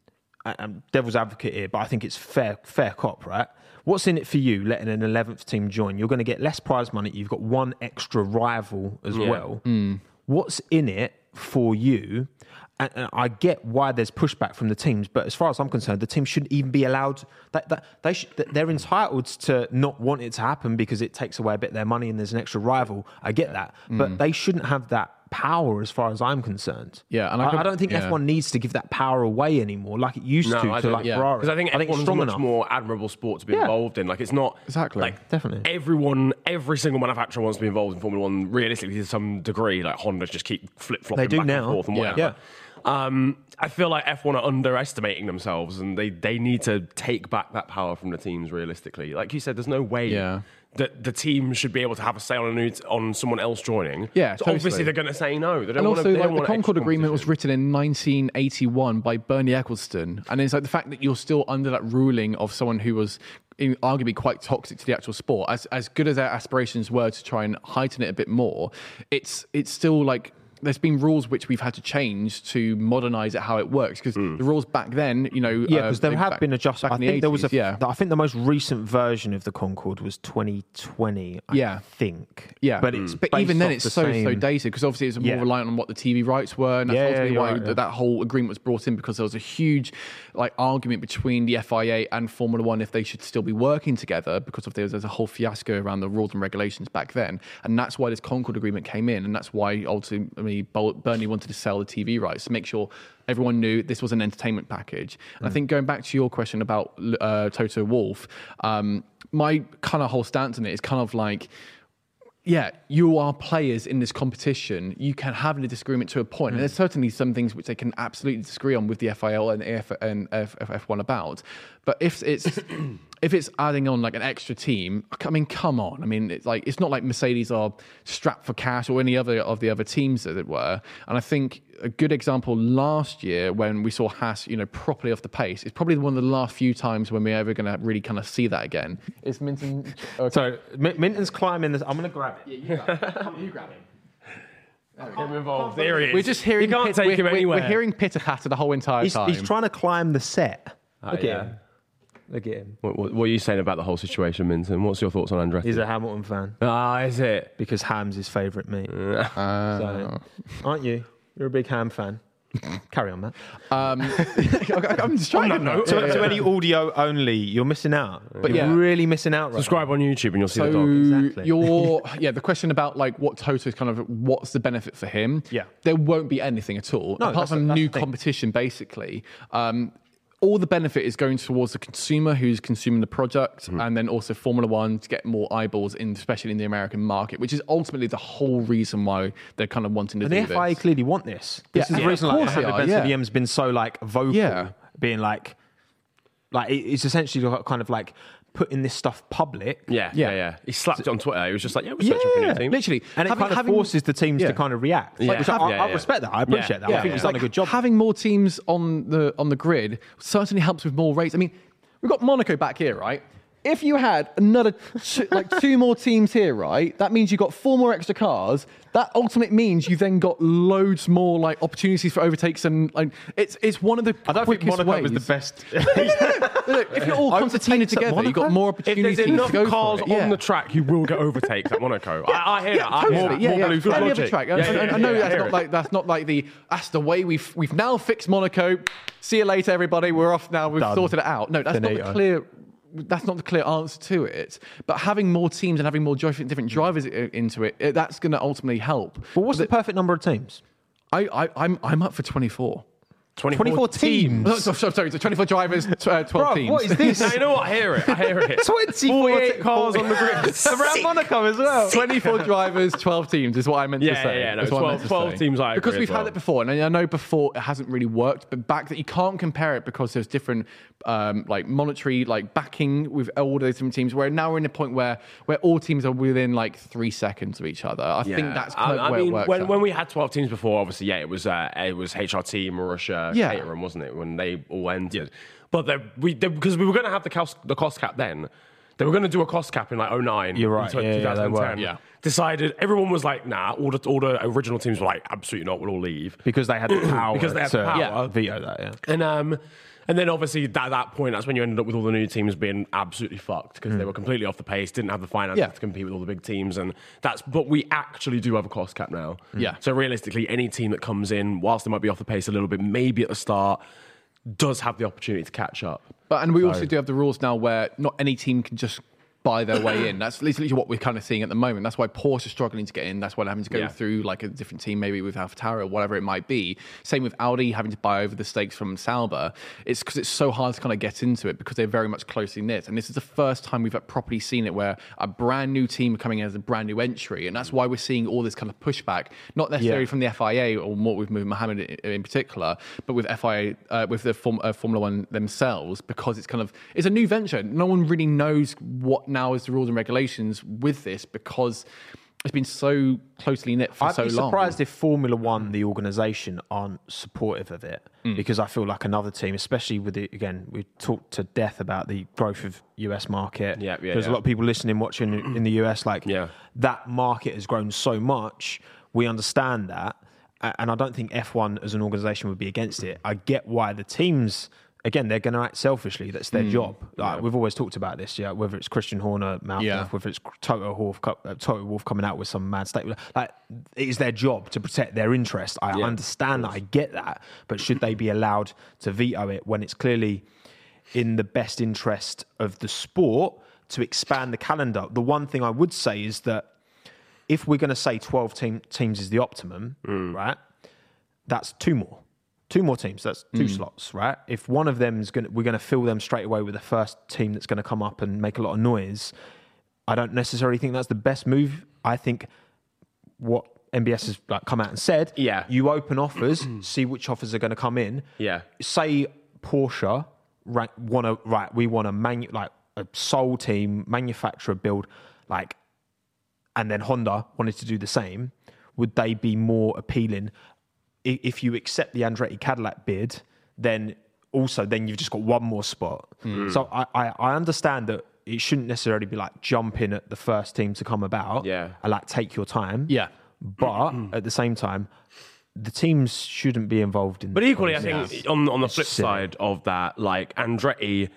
I'm devil's advocate here, but I think it's fair, fair cop, right? What's in it for you letting an eleventh team join? You're going to get less prize money. You've got one extra rival as Yeah. well. Mm. What's in it for you? And, and I get why there's pushback from the teams, but as far as I'm concerned, the team shouldn't even be allowed. That, that they should, they're entitled to not want it to happen because it takes away a bit of their money and there's an extra rival. I get that, mm. but they shouldn't have that power as far as I'm concerned. Yeah, and I, I, could, I don't think yeah. F one needs to give that power away anymore like it used No, to I to don't- like yeah. Ferrari. Because I think I think F one it's is a strong much enough. more admirable sport to be Yeah. involved in. Like it's not Exactly. like Definitely. everyone, every single manufacturer wants to be involved in Formula One. Realistically, to some degree, like Honda just keep flip flopping They do back now. and forth and Yeah. whatever. Yeah. Um, I feel like F one are underestimating themselves, and they they need to take back that power from the teams. Realistically, like you said, there's no way. Yeah. That the team should be able to have a say on a new t- on someone else joining. Yeah, so totally. obviously they're going to say no. They don't And want also, to, like, the Concord Agreement was written in nineteen eighty-one by Bernie Ecclestone. And it's like the fact that you're still under that ruling of someone who was in- arguably quite toxic to the actual sport, as as good as their aspirations were to try and heighten it a bit more, it's it's still like there's been rules which we've had to change to modernise it how it works. Because Mm. the rules back then, you know, Yeah, uh, because there they- have back- been adjustments. I back in the think there was a. eighties, yeah. I think the most recent version of the Concorde was twenty twenty. I Yeah. think. Yeah, but it's but based even then, off it's the so so same- dated because obviously it's more Yeah. reliant on what the T V rights were, and that's Yeah, yeah, ultimately you're why right, yeah. that, that whole agreement was brought in because there was a huge like argument between the F I A and Formula One if they should still be working together because of there's, there's a whole fiasco around the rules and regulations back then, and that's why this Concord agreement came in, and that's why ultimately Bol- Bernie wanted to sell the T V rights to make sure everyone knew this was an entertainment package. And I think going back to your question about uh, Toto Wolff, um, my kind of whole stance on it is kind of like, yeah, you are players in this competition. You can have a disagreement to a point. And there's certainly some things which they can absolutely disagree on with the F I L and F and F one about. But if it's if it's adding on like an extra team, I mean, come on. I mean, it's like it's not like Mercedes are strapped for cash or any other of the other teams, as it were. And I think a good example last year when we saw Haas, you know, properly off the pace, it's probably one of the last few times when we're ever going to really kind of see that again. Is Minton? Okay. So Min- Minton's climbing this. I'm going to grab it. Yeah, you grab it. Come on, you grab it. Get him involved. There he is. We're just hearing. You can't pit- take we're, him we're- anywhere. We're hearing pitter patter the whole entire He's, time. he's trying to climb the set. Ah, Look yeah. at him. Look at him. What, what, what are you saying about the whole situation, Minton? What's your thoughts on Andretti? He's a Hamilton fan Ah, is it? because Ham's his favourite meat. Uh, So, aren't you? You're a big Ham fan. Carry on, Matt. um, I'm just trying to know. So, so any audio only, you're missing out. But yeah. you're really missing out. Right Subscribe on YouTube and you'll see So the dog. Exactly. your yeah, the question about like what Toto is kind of what's the benefit for him? Yeah. there won't be anything at all No, apart that's from the- that's new the thing. competition. Basically, um, all the benefit is going towards the consumer who's consuming the product, Mm-hmm. and then also Formula One to get more eyeballs in, especially in the American market, which is ultimately the whole reason why they're kind of wanting to And do the F I A this. clearly want this. This Yeah, is yeah, the reason of like course they Hamilton are, Benson yeah. V M's been so like vocal, Yeah. being like, like it- it's essentially kind of like putting this stuff public. Yeah, yeah, Yeah. yeah. He slapped it on Twitter. He was just like, yeah, we're searching for a new team. literally, And it having- kind of having- forces the teams yeah. to kind of react. Yeah. Which I, I, Yeah, I yeah. respect that. I appreciate that. Yeah, I think yeah. he's done a good job. Having more teams on the on the grid certainly helps with more rates. I mean, we've got Monaco back here, right? If you had another two, like two more teams here, right? That means you got four more extra cars. That ultimately means you then got loads more like opportunities for overtakes, and like it's it's one of the I don't think quickest Monaco ways. was the best. Look, if you're all concertinaed together, you've got more If opportunities there's enough to go cars for it. Yeah. on the track, you will get overtakes at Monaco. I, I hear Yeah, that. I, totally. more, yeah, more yeah. blue, good Any logic. other track. Yeah, I, yeah, I- I yeah, know yeah, I that's hear not it. like that's not like the that's the way we've we've now fixed Monaco. See you later, everybody. We're off now. We've Done. sorted it out. No, that's not Finito. the clear. That's not the clear answer to it. But having more teams and having more different different drivers i- into it, it that's going to ultimately help. But what's the perfect number of teams? I, I I'm I'm up for twenty-four. twenty-four teams. No, so- so- sorry, so twenty-four drivers, tw- uh, twelve Bro, teams. what is this? No, you know what? I hear it. I hear it. twenty-four forty-eight cars on the grid. around Monaco as well. twenty-four drivers, twelve teams is what I meant Yeah, to say. yeah, yeah, no, That's what I meant twelve to twelve say. teams I Because agree we've as had well. it before, and I know before it hasn't really worked, but back that you can't compare it because there's different um, like monetary like backing with all the different teams. Where now we're in a point where where all teams are within like three seconds of each other. I think Yeah. that's I, kind of I where mean, it works. when, out. when we had twelve teams before, obviously, yeah, it was uh, it was H R T, Marussia, Yeah. Caterham, wasn't it? When they all entered, but they, we they, because we were going to have the cost, the cost cap then. They were going to do a cost cap in like oh nine. You're right. In Yeah, yeah, they were. Yeah. Decided, everyone was like, nah, all the, all the original teams were like, absolutely not, we'll all leave. Because they had the power Because they had to the power. yeah, veto that, yeah. And um, and then obviously at that point, that's when you ended up with all the new teams being absolutely fucked because mm. they were completely off the pace, didn't have the finances Yeah. to compete with all the big teams, and that's. But we actually do have a cost cap now. Yeah. So realistically, any team that comes in, whilst they might be off the pace a little bit, maybe at the start, does have the opportunity to catch up. But and we also do have the rules now where not any team can just buy their way in. That's literally what we're kind of seeing at the moment. That's why Porsche is struggling to get in. That's why they're having to go Yeah. through like a different team, maybe with AlphaTauri or whatever it might be. Same with Audi having to buy over the stakes from Sauber. It's because it's so hard to kind of get into it because they're very much closely knit. And this is the first time we've properly seen it where a brand new team are coming in as a brand new entry. And that's why we're seeing all this kind of pushback, not necessarily Yeah. from the F I A or what with Mohammed in, in particular, but with F I A, uh, with the Form, uh, Formula One themselves, because it's kind of, it's a new venture. No one really knows what now is the rules and regulations with this because it's been so closely knit for I'd so be long. surprised if Formula One, the organisation, aren't supportive of it mm. because I feel like another team, especially with it, again, we talked to death about the growth of U S market. Yeah, yeah, There's yeah. a lot of people listening, watching in the U S, like Yeah. that market has grown so much. We understand that. And I don't think F one as an organisation would be against it. I get why the teams... Again, they're going to act selfishly. That's their mm. job. Like, yeah. We've always talked about this, yeah. Whether it's Christian Horner, Mouth, yeah. whether it's Toto Wolff, uh, Toto Wolff coming out with some mad statement, like it is their job to protect their interest. I yeah, understand that. I get that. But should they be allowed to veto it when it's clearly in the best interest of the sport to expand the calendar? The one thing I would say is that if we're going to say twelve team, teams is the optimum, mm. right? That's two more. Two more teams, that's two mm. slots, right? If one of them is going to, we're going to fill them straight away with the first team that's going to come up and make a lot of noise, I don't necessarily think that's the best move. I think what M B S has like come out and said, yeah. you open offers, see which offers are going to come in. Yeah. Say Porsche right, want to, right, we want a manu- like a sole team, manufacturer build, like, and then Honda wanted to do the same. Would they be more appealing? If you accept the Andretti Cadillac bid, then also then you've just got one more spot. Mm. So I, I, I understand that it shouldn't necessarily be like jump in at the first team to come about. Yeah. And like take your time. Yeah. But at the same time, the teams shouldn't be involved in. But equally, I this. think on on the It's flip silly. side of that, like Andretti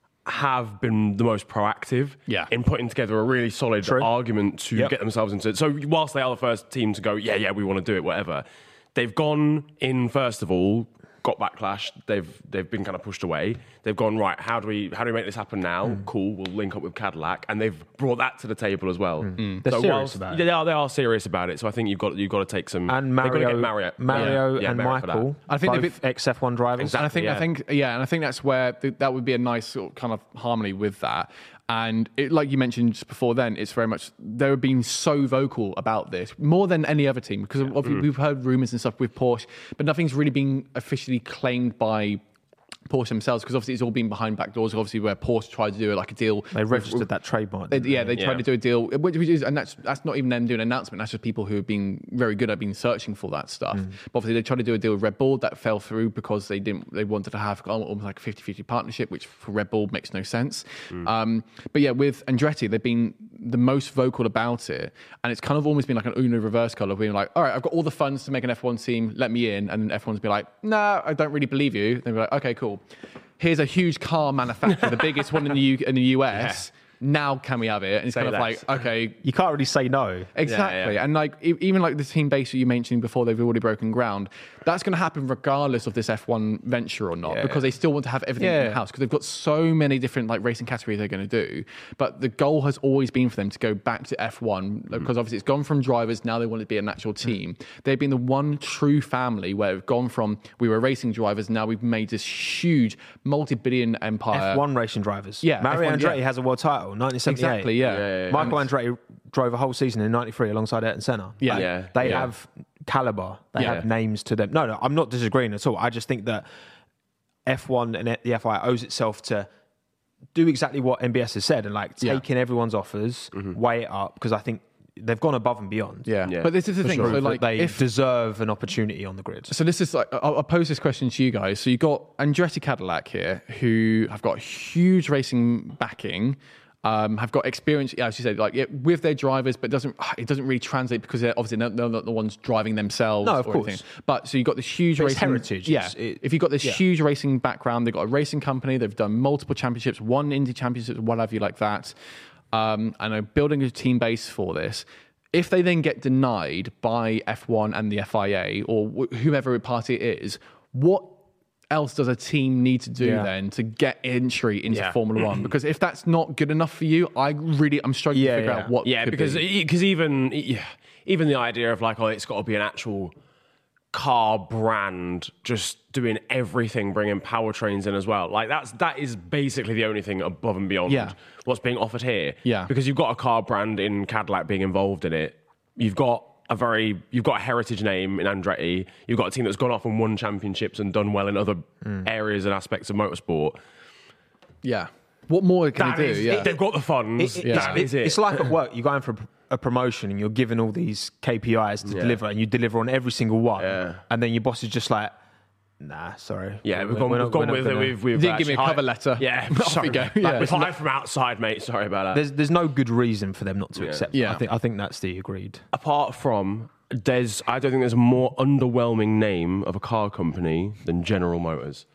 have been the most proactive yeah. in putting together a really solid True. argument to Yep. get themselves into it. So whilst they are the first team to go, yeah, yeah, we want to do it, whatever. They've gone in first of all, got backlash. They've they've been kind of pushed away. They've gone right. How do we how do we make this happen now? Mm. Cool. We'll link up with Cadillac, and they've brought that to the table as well. Mm. They're so serious whilst, about it. Yeah, they are. They are serious about it. So I think you've got you've got to take some. And they've got to Mario, get Mario, Mario yeah, and yeah, Mario for that. Michael, I think both they've ex F one drivers. Exactly. And I think, yeah. I think, yeah, and I think that's where th- that would be a nice sort of kind of harmony with that. And it, like you mentioned just before, then it's very much they're being so vocal about this more than any other team because Yeah. of, Mm. we've heard rumors and stuff with Porsche, but nothing's really been officially claimed by Porsche themselves because obviously it's all been behind back doors. Obviously, where Porsche tried to do like a deal, They registered with, that trademark. They, didn't yeah, they Yeah. tried to do a deal, which, which is, and that's that's not even them doing an announcement. That's just people who have been very good at being searching for that stuff. Mm. But obviously, they tried to do a deal with Red Bull that fell through because they didn't. They wanted to have almost like a fifty-fifty partnership, which for Red Bull makes no sense. Mm. Um, but yeah, with Andretti, they've been the most vocal about it, and it's kind of almost been like an Uno reverse colour, being like, all right, I've got all the funds to make an F one team, let me in, and then F one's be like, nah, I don't really believe you. They'll be like, okay, cool. Here's a huge car manufacturer, the biggest one in the U- in the U S. Yeah. Now can we have it? And it's Say kind of less. like, okay, You can't really say no. exactly. Yeah, yeah. And like e- even like the team base that you mentioned before, they've already broken ground. That's going to happen regardless of this F one venture or not, Yeah. because they still want to have everything Yeah. in house because they've got so many different like racing categories they're going to do. But the goal has always been for them to go back to F one because obviously it's gone from drivers. Now they want it to be an actual team. They've been the one true family where we've gone from we were racing drivers. Now we've made this huge multi-billion empire. F one racing drivers. Yeah, Mario F one, Andretti yeah. has a world title, nineteen seventy-eight. Exactly, yeah. Yeah, yeah, yeah. Michael Andretti drove a whole season in ninety-three alongside Ayrton Senna. Yeah. Like, Yeah, they yeah. have caliber. They Yeah. have names to them. No, no, I'm not disagreeing at all. I just think that F one and the F I owes itself to do exactly what M B S has said and like Yeah. take in everyone's offers, weigh it up, because I think they've gone above and beyond. Yeah. Yeah. But this is the For thing. sure, So that like they if deserve an opportunity on the grid. So this is like I'll, I'll pose this question to you guys. So you got Andretti Cadillac here, who have got huge racing backing. Um, have got experience, yeah, as you said, like yeah, with their drivers, but it doesn't it doesn't really translate because they're obviously not, they're not the ones driving themselves. No, of or course. anything. But so you've got this huge But it's racing heritage. Yeah, It's- it- if you've got this yeah. huge racing background, they've got a racing company, they've done multiple championships, won Indy championships, what have you, like that, um, and are building a team base for this. If they then get denied by F one and the F I A or wh- whoever party it is, what else does a team need to do Yeah. then to get entry into Yeah. Formula One? Because if that's not good enough for you, I really I'm struggling Yeah, to figure yeah. out what. Yeah, could because be. because even yeah, even the idea of like, oh, it's got to be an actual car brand just doing everything, bringing powertrains in as well. Like that's that is basically the only thing above and beyond Yeah. what's being offered here. Yeah. because you've got a car brand in Cadillac being involved in it. You've got a very you've got a heritage name in Andretti. You've got a team that's gone off and won championships and done well in other areas and aspects of motorsport. yeah. What more can That they do? is- yeah. They've got the funds. It- it- That it's, is it. it's like at work. You're going for a, a promotion and you're given all these K P Is to deliver, and you deliver on every single one. Yeah. And then your boss is just like, "Nah, sorry. Yeah, We're- we've gone, we're not- we've gone we're not with, gonna-" we've, we've You didn't give me a actually cover hired- letter. Yeah, Off sorry. you go. Like, Yeah. we've hired from outside, mate. Sorry about that. There's there's no good reason for them not to accept. Yeah. It. I think I think that's the agreed. Apart from, there's, I don't think there's a more underwhelming name of a car company than General Motors.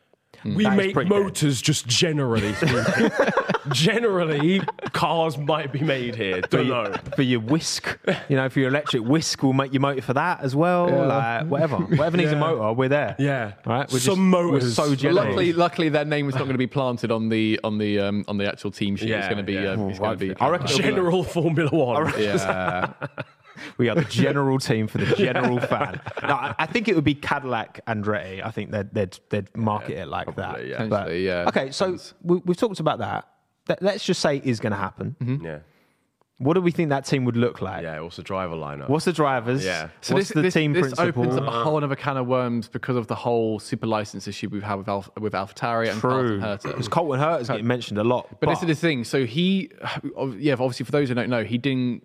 We That is make pretty dead. motors just generally speaking. Generally, cars might be made here. Don't know. For your whisk, you know, for your electric whisk, we'll make your motor for that as well. Like whatever, whatever needs a motor, we're there. Yeah. right. We're Some motors. We're so But generous. Luckily, luckily, their name is not going to be planted on the on the um, on the actual team sheet. it's Yeah, going to be. yeah. Um, it's going to be. I reckon it'll be like- General Formula One. Yeah. We are the general team for the general fan. No, I, I think it would be Cadillac Andretti. I think they'd they'd, they'd market it like that. yeah. But- Potentially, yeah. Okay, so we, we've talked about that. That- Let's just say it is going to happen. Yeah. What do we think that team would look like? Yeah, what's the driver lineup? What's the drivers? Yeah. So What's this, the this, team this principal? opens up a whole other can of worms because of the whole super license issue we've had with Alf, with AlphaTauri and True. Carlton Herta. Because Colton Herta's getting mentioned a lot. But this is the thing. So he, yeah, obviously for those who don't know, he didn't.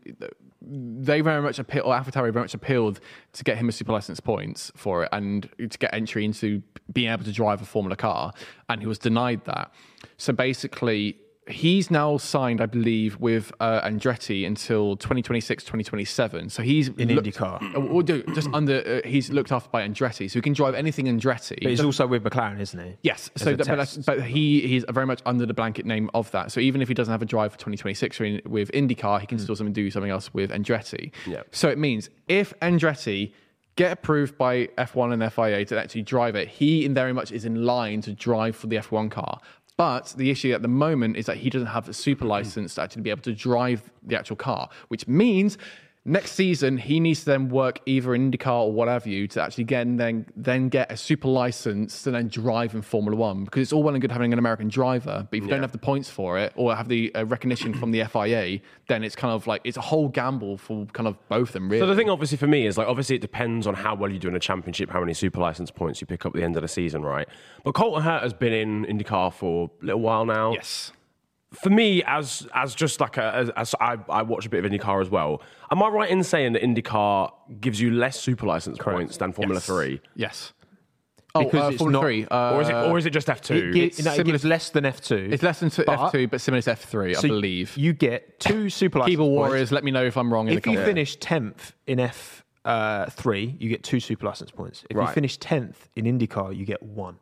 They very much appeal, or AlphaTauri very much appealed to get him a super license points for it and to get entry into being able to drive a Formula car, and he was denied that. So basically, he's now signed, I believe, with uh, Andretti until twenty twenty-six, twenty twenty-seven. So he's In looked- IndyCar. uh, Or do just under. Uh, he's looked after by Andretti, so he can drive anything Andretti. But he's also with McLaren, isn't he? Yes, As so a that, but, that's, test. but he he's very much under the blanket name of that. So even if he doesn't have a drive for twenty twenty-six or in, with IndyCar, he can still something do something else with Andretti. Yeah. So it means if Andretti get approved by F one and F I A to actually drive it, he in very much is in line to drive for the F one car. But the issue at the moment is that he doesn't have a super license to actually be able to drive the actual car, which means next season he needs to then work either in IndyCar or whatever you to actually get and then then get a super license to then drive in Formula One, because it's all well and good having an American driver, but if you don't have the points for it or have the uh, recognition from the F I A, then it's kind of like it's a whole gamble for kind of both of them, really. So the thing, obviously, for me is like, obviously, it depends on how well you do in a championship, how many super license points you pick up at the end of the season, right? But Colton Herta has been in IndyCar for a little while now. Yes. For me, as as just like a, as, as I, I watch a bit of IndyCar as well. Am I right in saying that IndyCar gives you less super license points than Formula Yes. Three, Yes. Oh, Because uh, it's Formula not- three. Uh, or is it or is it just F two? It, gi- It's no, it similar- gives less than F two. it's less than but- F two, but similar to F three, I So believe. You get two super license Keyboard points. Warriors, let me know if I'm wrong in If the you comments. finish tenth in F uh, three, you get two super license points. If you Right. finish tenth in IndyCar, you get one.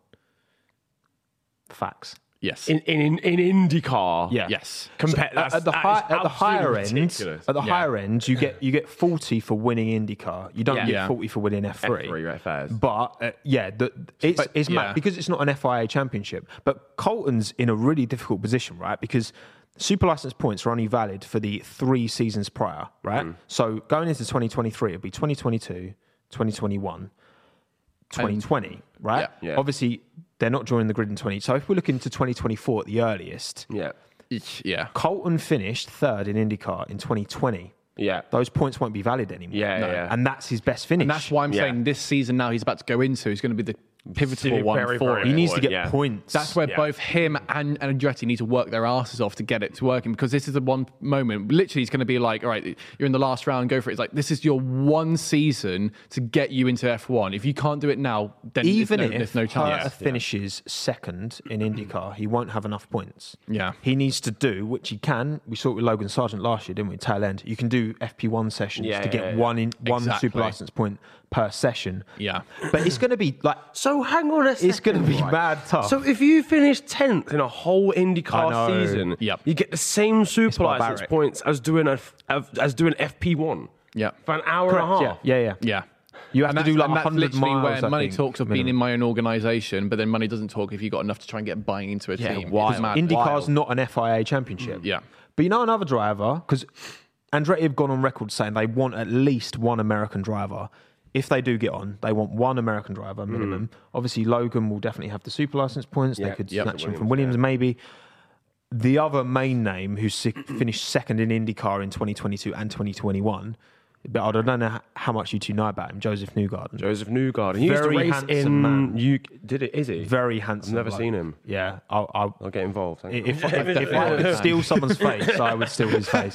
Facts. Yes. in, in in IndyCar, Yeah. Yes. Compare, At- at the, high, at the higher end, ridiculous. at the Yeah. higher end, you get you get forty for winning IndyCar. You don't Yeah. get Yeah. forty for winning F three. F three, right, fairs. But uh, yeah, the, it's But, it's mad yeah. because it's not an F I A championship. But Colton's in a really difficult position, right? Because super license points are only valid for the three seasons prior, right? Mm. So going into twenty twenty-three, it'll be twenty twenty-two, twenty twenty-one, twenty twenty, right? Yeah. Yeah. Obviously, they're not joining the grid in twenty. So if we look into twenty twenty-four at the earliest, Yeah, Yeah. Colton finished third in IndyCar in twenty twenty. yeah. Those points won't be valid anymore. Yeah, yeah, yeah. And that's his best finish. And that's why I'm Yeah. saying this season now he's about to go into is going to be the pivotal one very, for very it. He needs to get yeah. points. That's where Yeah. both him and, and Andretti need to work their asses off to get it to working, because this is the one moment, literally, it's going to be like, all right, you're in the last round, go for it. It's like, this is your one season to get you into F one. If you can't do it now, then Even there's no, if there's no chance. Herta finishes second in IndyCar, he won't have enough points. Yeah. He needs to do, which he can. We saw it with Logan Sargent last year, didn't we? Tail end. You can do F P one sessions Yeah, to yeah, get yeah, yeah. one in one Exactly. super license point per session. Yeah. But it's going to be like, So hang on a second. it's going to be right? mad tough. So if you finish tenth in a whole I IndyCar know. season, Yep. you get the same super license barbaric. points as doing a as doing F P one. Yeah. For an hour Correct, and a half. yeah, yeah, yeah. Yeah. You have And to that's- do like and that's one hundred literally miles. where I money think, talks of being minimum. in my own organisation, but then money doesn't talk if you've got enough to try and get buying into a Yeah, team. wild. It's mad. IndyCar's not an F I A championship. Yeah. But you know another driver, because Andretti have gone on record saying they want at least one American driver. If they do get on, they want one American driver minimum. Mm. Obviously, Logan will definitely have the super license points. Yeah, They could yep. snatch him Williams, from Williams, yeah. maybe. The other main name who si- finished second in IndyCar in twenty twenty-two and twenty twenty-one, but I don't know h- how much you two know about him, Joseph Newgarden. Joseph Newgarden. He used to Very race handsome in man. U K. Did it? Is he? Very handsome. I've never bloke. seen him. Yeah, I'll, I'll, I'll get involved. Thank you. if, if, if I could steal someone's face, I would steal his face.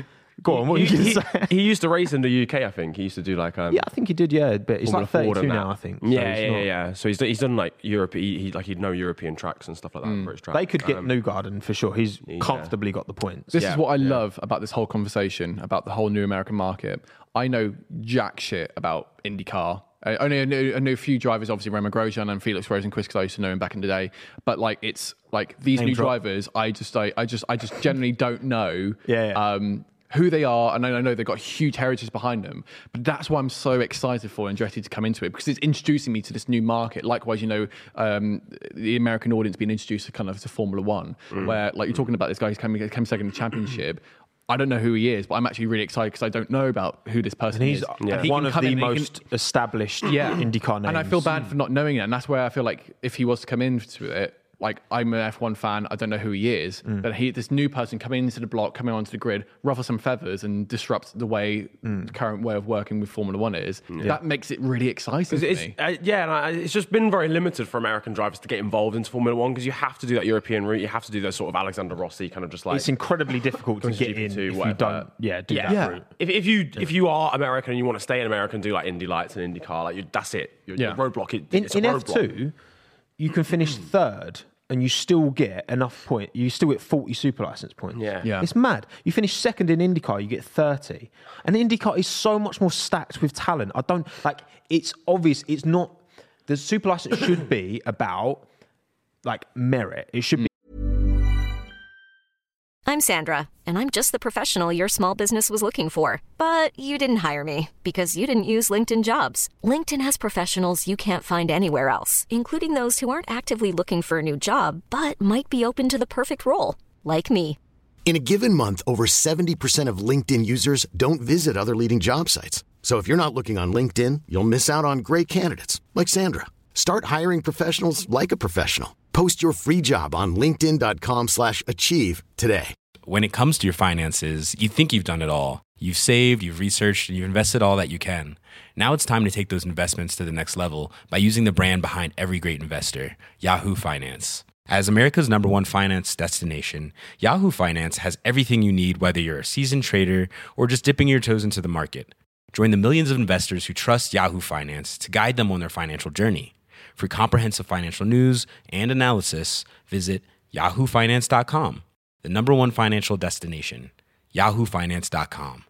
Go on, what are you he, going he, to say? he used to race in the U K, I think. He used to do like um, Yeah, I think he did. Yeah, but he's Formula like Ford thirty-two and now. that. I think. So Yeah, he's yeah, not- yeah. So he's he's done like Europe. He, he like he'd know European tracks and stuff like that. British tracks. They could get Um, Newgarden for sure. He's comfortably got the points. This Yeah, is what I yeah. love about this whole conversation about the whole new American market. I know jack shit about IndyCar. I only I know, I know a few drivers, obviously Roman Grosjean and Felix Rosenquist, because I used to know him back in the day. But like, it's like these Name new drop. drivers, I just, I, I just, I just generally don't know. Yeah, yeah. Um, who they are, and I know they've got huge heritage behind them, but that's why I'm so excited for Andretti to come into it, because it's introducing me to this new market. Likewise, you know, um, the American audience being introduced to kind of to Formula One, Mm. where like you're talking about this guy who's coming, came second in the championship. I don't know who he is, but I'm actually really excited because I don't know about who this person And he's is. yeah. he one can of come the in and he most can- established yeah. IndyCar names. And I feel bad for not knowing it. And that's where I feel like if he was to come into it, like I'm an F one fan, I don't know who he is, Mm. but he, this new person coming into the block, coming onto the grid, ruffle some feathers and disrupt the way Mm. the current way of working with Formula One is. That makes it really exciting for It's, me. uh, yeah, and I, it's just been very limited for American drivers to get involved into Formula One because you have to do that European route. You have to do those sort of Alexander Rossi kind of just like It's incredibly difficult to Going to get G P in two, if you whatever. don't. Yeah, do yeah. that Yeah. route. If, if you if you are American and you want to stay in America and do like Indy Lights and IndyCar, like you, that's it. Your, Yeah. your roadblock. It, In, it's a in F roadblock. two, you can finish third and you still get enough point. You still get forty super license points. Yeah. Yeah. It's mad. You finish second in IndyCar, you get thirty. And IndyCar is so much more stacked with talent. I don't like. It's obvious. It's not. The super license should be about like merit. It should be. I'm Sandra, and I'm just the professional your small business was looking for. But you didn't hire me because you didn't use LinkedIn Jobs. LinkedIn has professionals you can't find anywhere else, including those who aren't actively looking for a new job, but might be open to the perfect role, like me. In a given month, over seventy percent of LinkedIn users don't visit other leading job sites. So if you're not looking on LinkedIn, you'll miss out on great candidates like Sandra. Start hiring professionals like a professional. Post your free job on linkedin dot com slash achieve today. When it comes to your finances, you think you've done it all. You've saved, you've researched, and you've invested all that you can. Now it's time to take those investments to the next level by using the brand behind every great investor, Yahoo Finance. As America's number one finance destination, Yahoo Finance has everything you need, whether you're a seasoned trader or just dipping your toes into the market. Join the millions of investors who trust Yahoo Finance to guide them on their financial journey. For comprehensive financial news and analysis, visit yahoo finance dot com, the number one financial destination, yahoo finance dot com.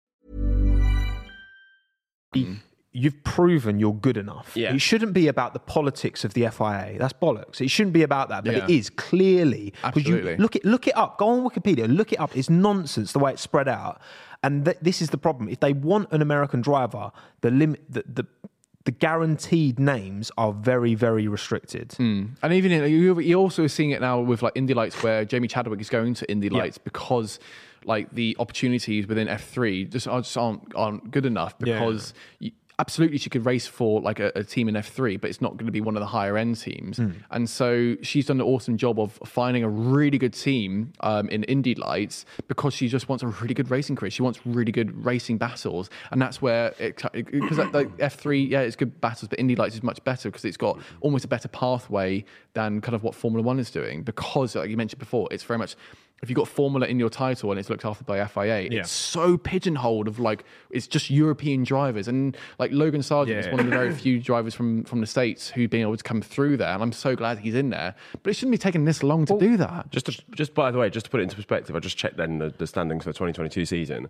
You've proven you're good enough. Yeah. It shouldn't be about the politics of the F I A. That's bollocks. It shouldn't be about that, but Yeah. it is clearly. 'Cause Absolutely. You look it, look it up. Go on Wikipedia. Look it up. It's nonsense the way it's spread out, and th- this is the problem. If they want an American driver, the limit, the, the the guaranteed names are very, very restricted. And even in, you- you're also seeing it now with like Indy Lights, where Jamie Chadwick is going to Indy Lights because like the opportunities within F three just, are, just aren't, aren't good enough because. You, absolutely she could race for like a, a team in F three, but it's not going to be one of the higher end teams. Mm. And so she's done an awesome job of finding a really good team um, in Indy Lights because she just wants a really good racing career. She wants really good racing battles, and that's where it because like, like F three, yeah, it's good battles, but Indy Lights is much better because it's got almost a better pathway than kind of what Formula One is doing. Because, like you mentioned before, it's very much. If you've got Formula in your title and it's looked after by F I A, yeah. it's so pigeonholed of like, it's just European drivers. And like Logan Sargent yeah. is one of the very few drivers from, from the States who've been able to come through there. And I'm so glad he's in there. But it shouldn't be taking this long to well, do that. Just to, just by the way, just to put it into perspective, I just checked then the, the standings for the twenty twenty-two season.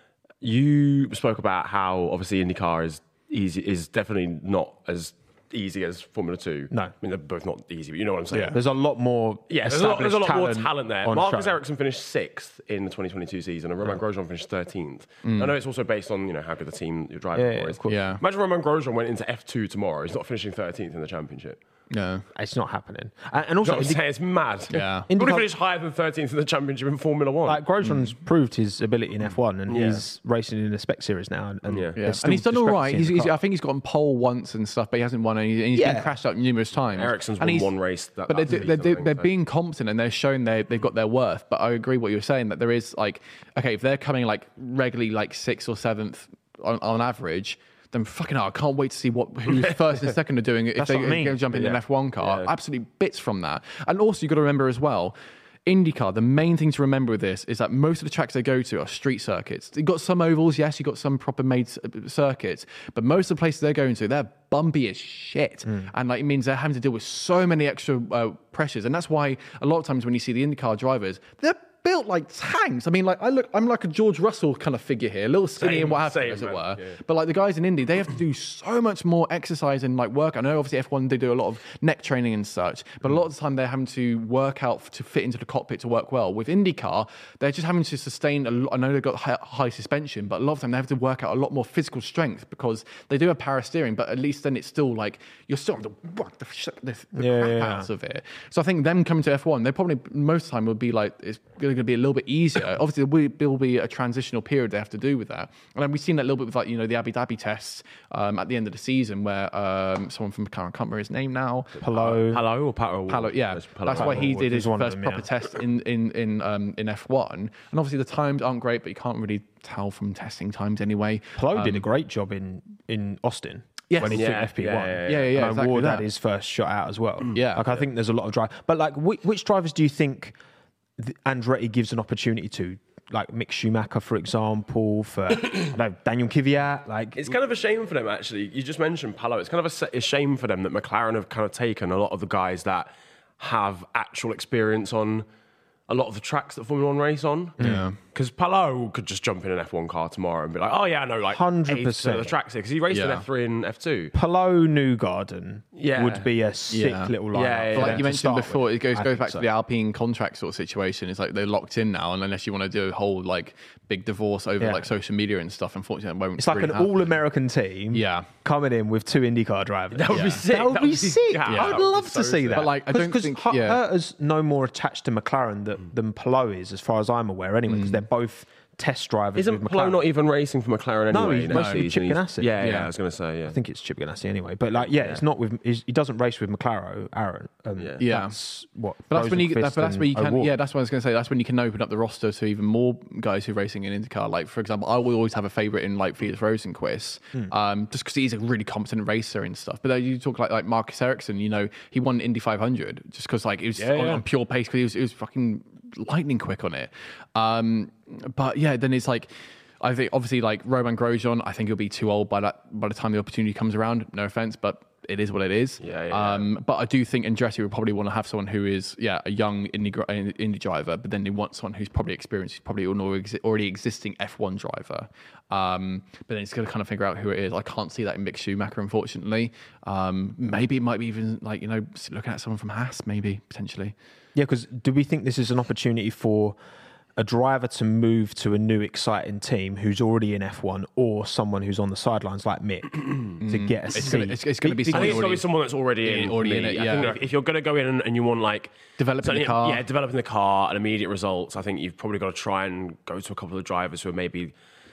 You spoke about how obviously IndyCar is easy, is definitely not as easy as Formula Two. No. I mean, they're both not easy, but you know what I'm saying. Yeah. There's a lot more Yeah, there's a lot, there's a lot more talent there. Marcus track. Ericsson finished sixth in the twenty twenty-two season, and Romain Grosjean finished thirteenth. Mm. I know it's also based on, you know, how good the team you're driving yeah, for yeah, is. Of course. Yeah. Imagine Romain Grosjean went into F two tomorrow. He's not finishing thirteenth in the championship. No. It's not happening. And, and also, you know what I'm saying? It's mad. Yeah. He probably finished higher than thirteenth in the championship in Formula One. Like, Grosjean's mm. proved his ability in F one, and yeah. he's racing in the Spec Series now. And, and, yeah. Yeah. and he's done all right. He's, he's, I think he's gotten pole once and stuff, but he hasn't won any. And he's yeah. been crashed out numerous times. Ericsson's and won one race. That, but that they're, they're, they're, they're so. being competent and they're showing they, they've got their worth. But I agree what you were saying, that there is like, okay, if they're coming like regularly like sixth or seventh on, on average, then fucking hell, I can't wait to see what who first and second are doing if they're going to jump in yeah. an F one car. Yeah. Absolutely bits from that. And also you've got to remember as well, IndyCar, the main thing to remember with this is that most of the tracks they go to are street circuits. You've got some ovals, yes, you've got some proper made circuits, but most of the places they're going to, they're bumpy as shit. Mm. And like it means they're having to deal with so many extra uh, pressures. And that's why a lot of times when you see the IndyCar drivers, they're built like tanks. I mean, like I look, I'm like a George Russell kind of figure here, a little skinny same, and what have you, as it were. Yeah. But like the guys in Indy, they have to do so much more exercise and like work. I know obviously F one they do a lot of neck training and such, but a lot of the time they're having to work out to fit into the cockpit to work well. With IndyCar, they're just having to sustain. A, I know they've got high, high suspension, but a lot of the time they have to work out a lot more physical strength because they do have power steering, but at least then it's still like you're still having to work the, the, the yeah, crap yeah. out of it. So I think them coming to F one, they probably most of the time would be like it's going to be a little bit easier. Obviously, there will be a transitional period they have to do with that. And then we've seen that a little bit with like, you know, the Abu Dhabi tests um, at the end of the season where um, someone from McLaren, I can't remember his name now. Palo. Palo or Pato? Palo, yeah. Palo. That's why he did his first them, proper yeah. test in, in, in, um, in F one. And obviously the times aren't great, but you can't really tell from testing times anyway. Palo um, did a great job in, in Austin. Yes. When he yeah, took F P one. Yeah, yeah, yeah. yeah, yeah and exactly Ward that. had his first shot out as well. Yeah. Like, I think there's a lot of drive. But, like, which, which drivers do you think Andretti gives an opportunity to? Like Mick Schumacher, for example, for know, Daniel Kvyat. Like, it's kind of a shame for them, actually. You just mentioned Palo. It's kind of a, a shame for them that McLaren have kind of taken a lot of the guys that have actual experience on a lot of the tracks that Formula One race on. Yeah. Because Palo could just jump in an F one car tomorrow and be like, oh, yeah, I know, like, one hundred percent of the tracks here. Because he raced Yeah. in F three and F two. Palo Newgarden Yeah. would be a sick Yeah. little lineup. Yeah, yeah, for yeah. Like them you to mentioned start before, with. it goes I goes think back so. to the Alpine contract sort of situation. It's like they're locked in now, and unless you want to do a whole like big divorce over Yeah. like social media and stuff, unfortunately, it won't. It's like really an happen. all-American team Yeah. coming in with two IndyCar drivers. That would be sick. That would be sick. Yeah, I would that would love be to so see sick. that. But, like, I don't Because think- Hu- yeah. Herta's no more attached to McLaren than, than Palo is, as far as I'm aware, anyway, because they're both test drivers Isn't with Palo McLaren. not even racing for McLaren No, anyway? he's next mostly with season? Chip He's- Ganassi. Yeah, yeah, Yeah. I was going to say, yeah. I think it's Chip Ganassi anyway. But, like, yeah, it's not with... He's, he doesn't race with McLaren, Aaron. Um, Yeah. Yeah. That's what... But that's when you. That, Rosenqvist but that's where you and can. O'Rourke. Yeah, that's what I was going to say. That's when you can open up the roster to even more guys who are racing in IndyCar. Like for example, I will always have a favourite in like Felix Rosenqvist, Hmm. um, just because he's a really competent racer and stuff. But then you talk like like Marcus Ericsson. You know, he won Indy five hundred just because like it was Yeah, on, yeah. on pure pace because he was it was fucking lightning quick on it. Um, but yeah, then it's like. I think obviously like Romain Grosjean, I think he'll be too old by that by the time the opportunity comes around. No offense, but it is what it is. Yeah, yeah, yeah. Um, but I do think Andretti would probably want to have someone who is yeah a young Indy gr- Indy driver, but then they want someone who's probably experienced, who's probably an already already existing F one driver. Um, but then it's going to kind of figure out who it is. I can't see that in Mick Schumacher, unfortunately. Um, maybe it might be even like you know looking at someone from Haas, maybe potentially. Yeah, because do we think this is an opportunity for a driver to move to a new exciting team who's already in F one, or someone who's on the sidelines like Mick to get a It's seat? gonna- it's- it's gonna be Be- I think it's got to already- be someone that's already in, already for in me. it, I yeah. think if, if you're going to go in and, and you want like Developing the car. yeah, developing the car and immediate results, I think you've probably got to try and go to a couple of drivers who are maybe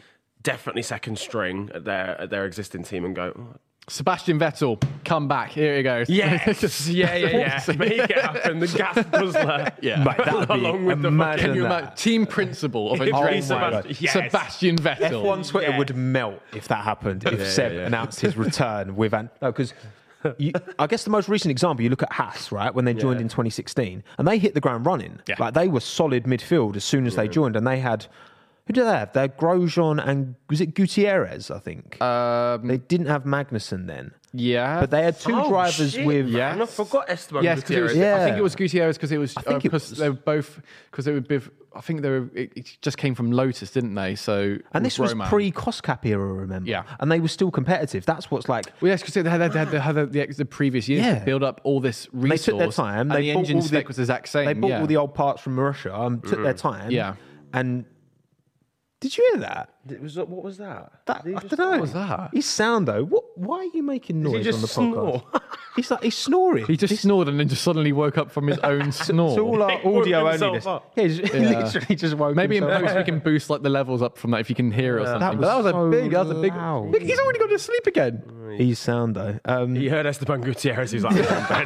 definitely second string at their at their existing team and go, oh, Sebastian Vettel, come back. Here he goes. yes, yeah, yeah, yeah. Make it happen. The gas guzzler. Yeah. Mate, that would be Along with the imagine Can you that. imagine? Team principal of If Andretti it's Sebastian- yes. Sebastian Vettel. F one Twitter Yeah. would melt if that happened. If Yeah, Seb yeah. announced his return with an no, because I guess the most recent example you look at Haas, right, when they joined Yeah. in twenty sixteen, and they hit the ground running. Yeah. Like they were solid midfield as soon as they joined, and they had who did they have? They had Grosjean and was it Gutierrez? I think Um, they didn't have Magnussen then, yeah. but they had two Oh, drivers shit, with. man. I forgot Esteban Yes, because it was. Gutierrez. Yeah. I think it was Gutierrez because it was. I think it because was. they were both because they were. Both, I think they were. It, it just came from Lotus, didn't they? So And this was Roman. pre-Coscap era, remember? Yeah. And they were still competitive. That's what's like. Well, yes, because they had, they had, they had the, the, the previous years Yeah. to build up all this They resource. took their time. And They the bought engine all the- spec was the exact same. They bought yeah. all the old parts from Mauritius and took their time. Yeah. And did you hear that? It was, what was that? That, Did he I just- don't know. what was that? His sound though. What? Why are you making noise just on the snore? podcast? He's like he's snoring. He just snored and then just suddenly woke up from his own snore. to all our He woke audio himself only. up. Yeah, he just- he literally just woke Maybe in himself post up. we can boost like the levels up from that if you can hear it or something. That But was that was so a big. That was a big. loud. Look, he's already gone to sleep again. His sound though. Um, He heard Esteban Gutierrez. He's like, "I'm in bed."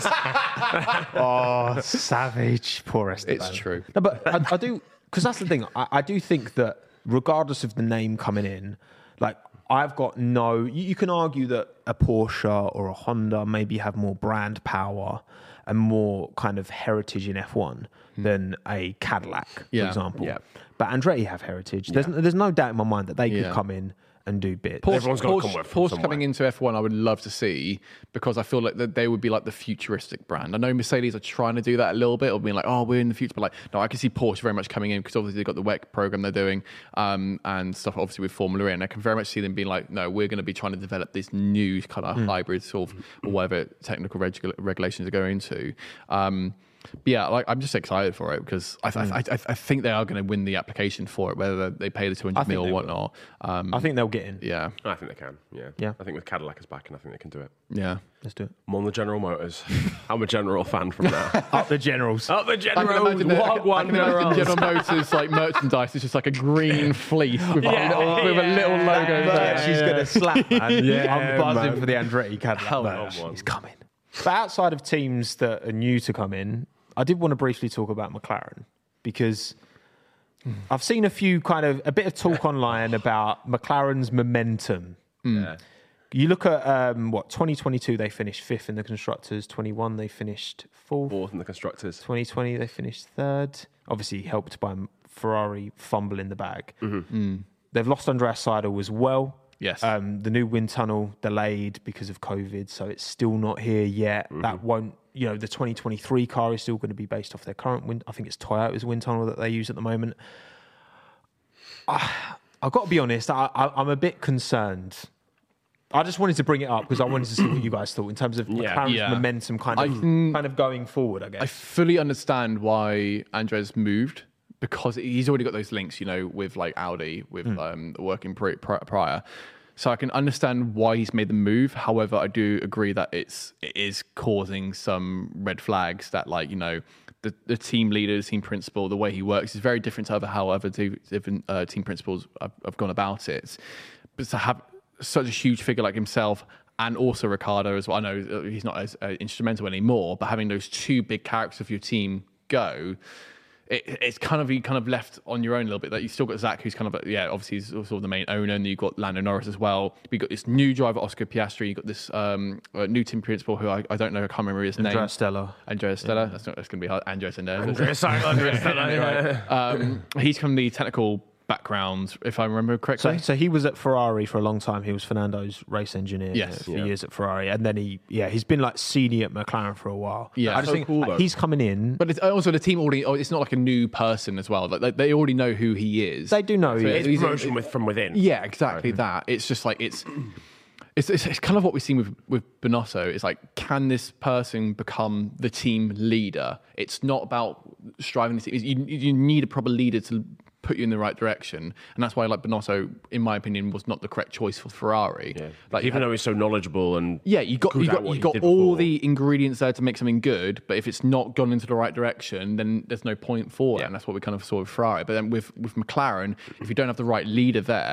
Oh, savage. Poor Esteban. It's true. No, but I, I do, because that's the thing. I, I do think that regardless of the name coming in, like, I've got no. You, you can argue that a Porsche or a Honda maybe have more brand power and more kind of heritage in F one than a Cadillac, for Yeah. example. Yeah. But Andretti have heritage. There's, there's no doubt in my mind that they could Yeah. come in and do bits. Porsche, Everyone's gotta Porsche, come with from Porsche somewhere. coming into F one, I would love to see because I feel like that they would be like the futuristic brand. I know Mercedes are trying to do that a little bit, of being like, oh, we're in the future, but like, no, I can see Porsche very much coming in because obviously they've got the W E C program they're doing um, and stuff, obviously with Formula E, and I can very much see them being like, no, we're going to be trying to develop this new kind of hybrid sort of or whatever technical regu- regulations are going to. Um, But yeah, like I'm just excited for it because I, th- I, I, I think they are going to win the application for it, whether they pay the two I hundred think mil or they whatnot. Um, I think they'll get in. yeah, I think they can. Yeah. Yeah. I think with Cadillac is back, and I think they can do it. yeah. Let's do it. I'm on the General Motors. I'm a General fan from now. Up the Generals. Up the I General. can imagine, the, I What can, I one can imagine General. General Motors like merchandise is just like a green fleece with, Yeah, a, little, with a yeah, little logo yeah, there. She's going to slap, man. Yeah, I'm buzzing man. for the Andretti Cadillac Hell merch. no. He's coming. But outside of teams that are new to come in, I did want to briefly talk about McLaren because I've seen a few kind of, a bit of talk online about McLaren's momentum. Yeah. You look at, um, what, twenty twenty-two, they finished fifth in the Constructors. twenty-one, they finished fourth. Fourth in the constructors. twenty twenty, they finished third. Obviously helped by Ferrari fumbling the bag. They've lost Andreas Seidel as well. Yes. Um, the new wind tunnel delayed because of COVID, so it's still not here yet. That won't, you know, the twenty twenty-three car is still going to be based off their current wind. I think it's Toyota's wind tunnel that they use at the moment. I, I've got to be honest, I, I, I'm a bit concerned. I just wanted to bring it up because I wanted to see what you guys thought in terms of Yeah. McLaren's Yeah. momentum kind I of, can- kind of going forward, I guess. I fully understand why Andres moved because he's already got those links, you know, with like Audi, with um, working pri- pri- prior. So I can understand why he's made the move. However, I do agree that it's it is causing some red flags that, like, you know, the, the team leader, the team principal, the way he works is very different to other how other two different uh, team principals have, have gone about it. But to have such a huge figure like himself and also Ricardo as well, I know he's not as uh, instrumental anymore, but having those two big characters of your team go, it, it's kind of you kind of left on your own a little bit. That you still got Zach, who's kind of yeah, obviously he's sort of the main owner, and you've got Lando Norris as well. We got this new driver Oscar Piastri. You got this um, uh, new team principal who I, I don't know, I can't remember his name. Andrea Stella. Andrea Stella. That's not. That's going to be hard. Andrea Stella. Andreas Seidel, Andreas Seidel, yeah. Um, he's from the technical background, if I remember correctly. So, so he was at Ferrari for a long time. He was Fernando's race engineer Yes. uh, for Yeah. years at Ferrari, and then he, yeah, he's been like senior at McLaren for a while. Yeah. I just So think cool, like, though. he's coming in. But it's also the team already. Oh, it's not like a new person as well. Like, like, they already know who he is. They do know. So he It's is. he's- promotion with, from within. Yeah, exactly that. It's just like it's, it's it's it's kind of what we've seen with with Bonotto. It's like, can this person become the team leader? It's not about striving the team. You, you need a proper leader to put you in the right direction, and that's why like Bonotto, in my opinion, was not the correct choice for Ferrari. Yeah. Like Even you had- though he's so knowledgeable and yeah, you got good you at got what you he got did all before. the ingredients there to make something good, but if it's not gone into the right direction, then there's no point for it, Yeah. and that's what we kind of saw with Ferrari. But then with with McLaren, if you don't have the right leader there,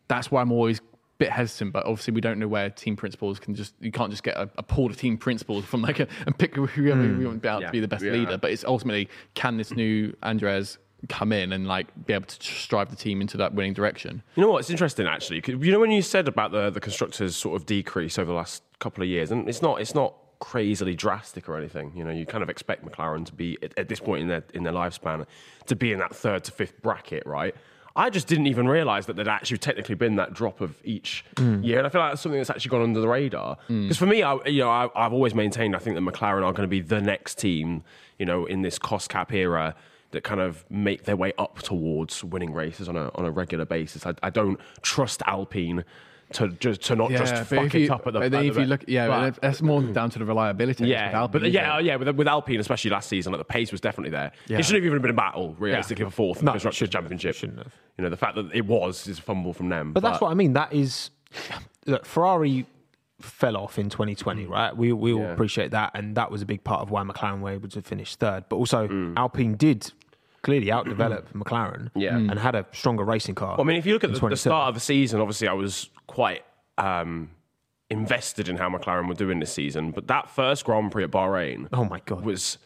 that's why I'm always a bit hesitant. But obviously, we don't know where team principals can just you can't just get a, a pool of team principals from like a, and pick whoever mm. we want to be able yeah. to be the best yeah. leader. But it's ultimately, can this new Andres come in and like be able to drive the team into that winning direction? You know what? It's interesting actually. 'Cause you know when you said about the the constructors sort of decrease over the last couple of years, and it's not it's not crazily drastic or anything. You know, you kind of expect McLaren to be at, at this point in their in their lifespan to be in that third to fifth bracket, right? I just didn't even realise that there'd actually technically been that drop of each mm. year, and I feel like that's something that's actually gone under the radar. Because mm. for me, I, you know, I, I've always maintained I think that McLaren are going to be the next team, you know, in this cost cap era that kind of make their way up towards winning races on a on a regular basis. I, I don't trust Alpine to just to not yeah, just fuck you, it up at the. But then if you look, yeah, but, that's more down to the reliability. Yeah, with Alpine, but yeah, yeah, with, with Alpine, especially last season, like the pace was definitely there. Yeah. It shouldn't have even been a battle realistically yeah. for fourth in the no, Constructors' Championship. Shouldn't have. You know, the fact that it was is a fumble from them. But, but that's what I mean. That is, look, Ferrari fell off in twenty twenty, right? We we all yeah. appreciate that, and that was a big part of why McLaren were able to finish third. But also, mm. Alpine did clearly outdevelop McLaren yeah. and had a stronger racing car. Well, I mean, if you look at the, the start of the season, obviously I was quite um, invested in how McLaren were doing this season, but that first Grand Prix at Bahrain, oh my god, was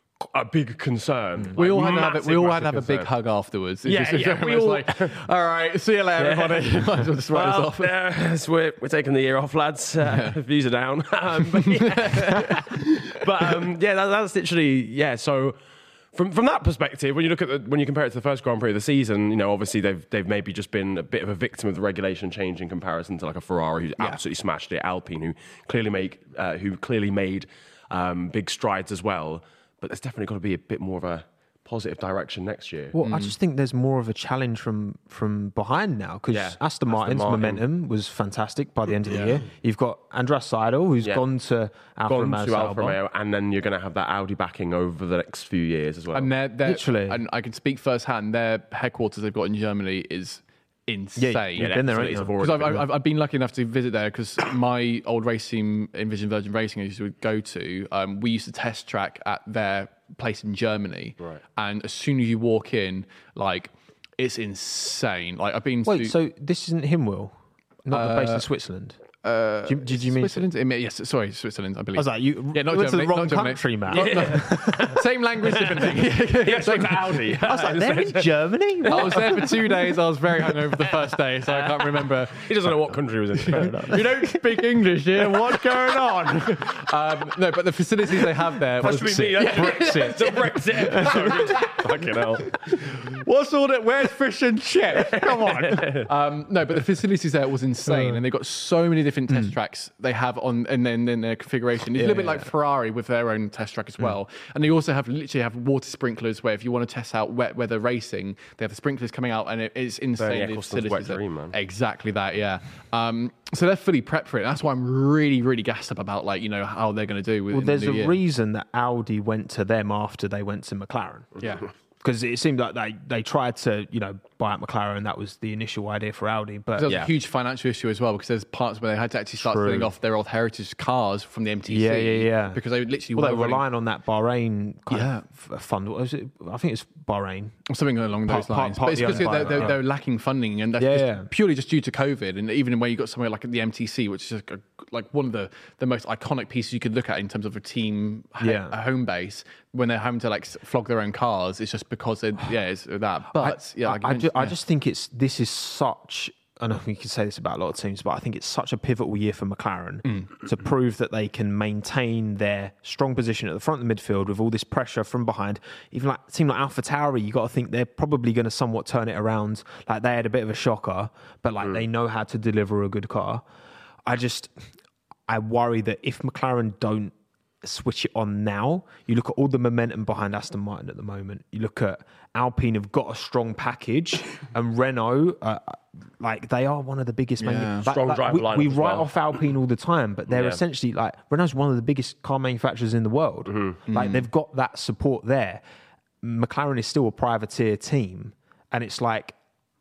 a big concern. Mm. We like, all had to have, massive, we all had to have a concern. big hug afterwards. It's yeah, just, yeah. We all like, all right, see you later, yeah. everybody. Might as well just write well, us off. Yeah, so we're, we're taking the year off, lads. Uh, yeah. Views are down. Um, but yeah, but, um, yeah that, that's literally, yeah, so From from that perspective, when you look at the, when you compare it to the first Grand Prix of the season, you know, obviously they've they've maybe just been a bit of a victim of the regulation change in comparison to like a Ferrari who's yeah. absolutely smashed it, Alpine who clearly make uh, who clearly made um, big strides as well. But there's definitely got to be a bit more of a positive direction next year. Well, mm. I just think there's more of a challenge from from behind now because yeah. Aston Martin's Aston Martin. momentum was fantastic by the end of yeah. the year. You've got Andreas Seidel who's yeah. gone to Alfa gone Romeo, to Alfa Romeo, and then you're going to have that Audi backing over the next few years as well. And they're, they're, literally, and I can speak firsthand. Their headquarters they've got in Germany is insane. Yeah, you've been there, because I've, I've, I've been lucky enough to visit there because my old race team, Envision Virgin Racing, I used to go to. Um, we used to test track at their place in Germany, right. and as soon as you walk in, like it's insane. Like I've been. Wait, to, so this isn't Himwell, not uh, the place in Switzerland? Uh, did, you, did you mean Switzerland? It, yes, sorry, Switzerland. I believe. I was like, you, yeah, not you went Germany, to the wrong not country, man. Yeah. Same language, different thing. Yeah, same Audi. I was like, they're in Germany. I was there for two days. I was very hungover the first day, so I can't remember. He doesn't know what country he was in. You don't speak English here. What's going on? um, no, but the facilities they have there. Must was be me. yeah. Brexit. It's a Brexit episode. Fucking hell. What's all that? Where's fish and chips? Come on. Um, no, but the facilities there was insane, and they've got so many different test mm. tracks they have on, and then in their configuration. It's yeah, a little bit yeah. like Ferrari with their own test track as well. Mm. And they also have literally have water sprinklers where if you want to test out wet weather racing, they have the sprinklers coming out, and it is insane. Wet dream, man. Exactly that, yeah. Um, so they're fully prepped for it. That's why I'm really, really gassed up about like you know how they're going to do with. Well, there's the a year. reason that Audi went to them after they went to McLaren. Yeah. Because it seemed like they, they tried to, you know, buy out McLaren. That was the initial idea for Audi. But there was yeah. a huge financial issue as well because there's parts where they had to actually start True. filling off their old heritage cars from the M T C. Yeah, yeah, yeah. Because they literally well, were they were running... relying on that Bahrain kind yeah. of fund. What was it? I think it's Bahrain. Or something along those part, lines. Part, part but it's because they're, they're, yeah. they're lacking funding, and that's yeah, just yeah. purely just due to COVID. And even when you got somewhere like the M T C, which is a, like one of the, the most iconic pieces you could look at in terms of a team, yeah. a home base, when they're having to like flog their own cars, it's just because they yeah, it's that. But I, yeah, I, like I, mentioned, ju- I yeah. just think it's this is such. I know you can say this about a lot of teams, but I think it's such a pivotal year for McLaren mm. to prove that they can maintain their strong position at the front of the midfield with all this pressure from behind. Even like a team like AlphaTauri, you got to think they're probably going to somewhat turn it around. Like they had a bit of a shocker, but like mm. they know how to deliver a good car. I just, I worry that if McLaren don't switch it on now, you look at all the momentum behind Aston Martin at the moment. You look at Alpine have got a strong package, and Renault, uh, like they are one of the biggest. Yeah. Manu- Strong like, driver like, we, we lineup as write well. off Alpine all the time, but they're Yeah. essentially like Renault's one of the biggest car manufacturers in the world. Mm-hmm. Like Mm. they've got that support there. McLaren is still a privateer team, and it's like.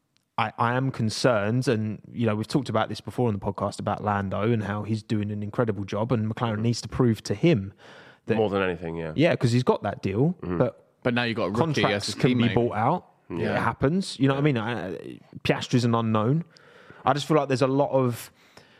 I, I am concerned, and you know we've talked about this before on the podcast about Lando and how he's doing an incredible job, and McLaren mm-hmm. needs to prove to him that more than anything, yeah, yeah, because he's got that deal, mm-hmm. but but now you've got a rookie contracts as a can be teammate. bought out. Yeah. It happens, you know what I mean. I, Piastri's an unknown, I just feel like there's a lot of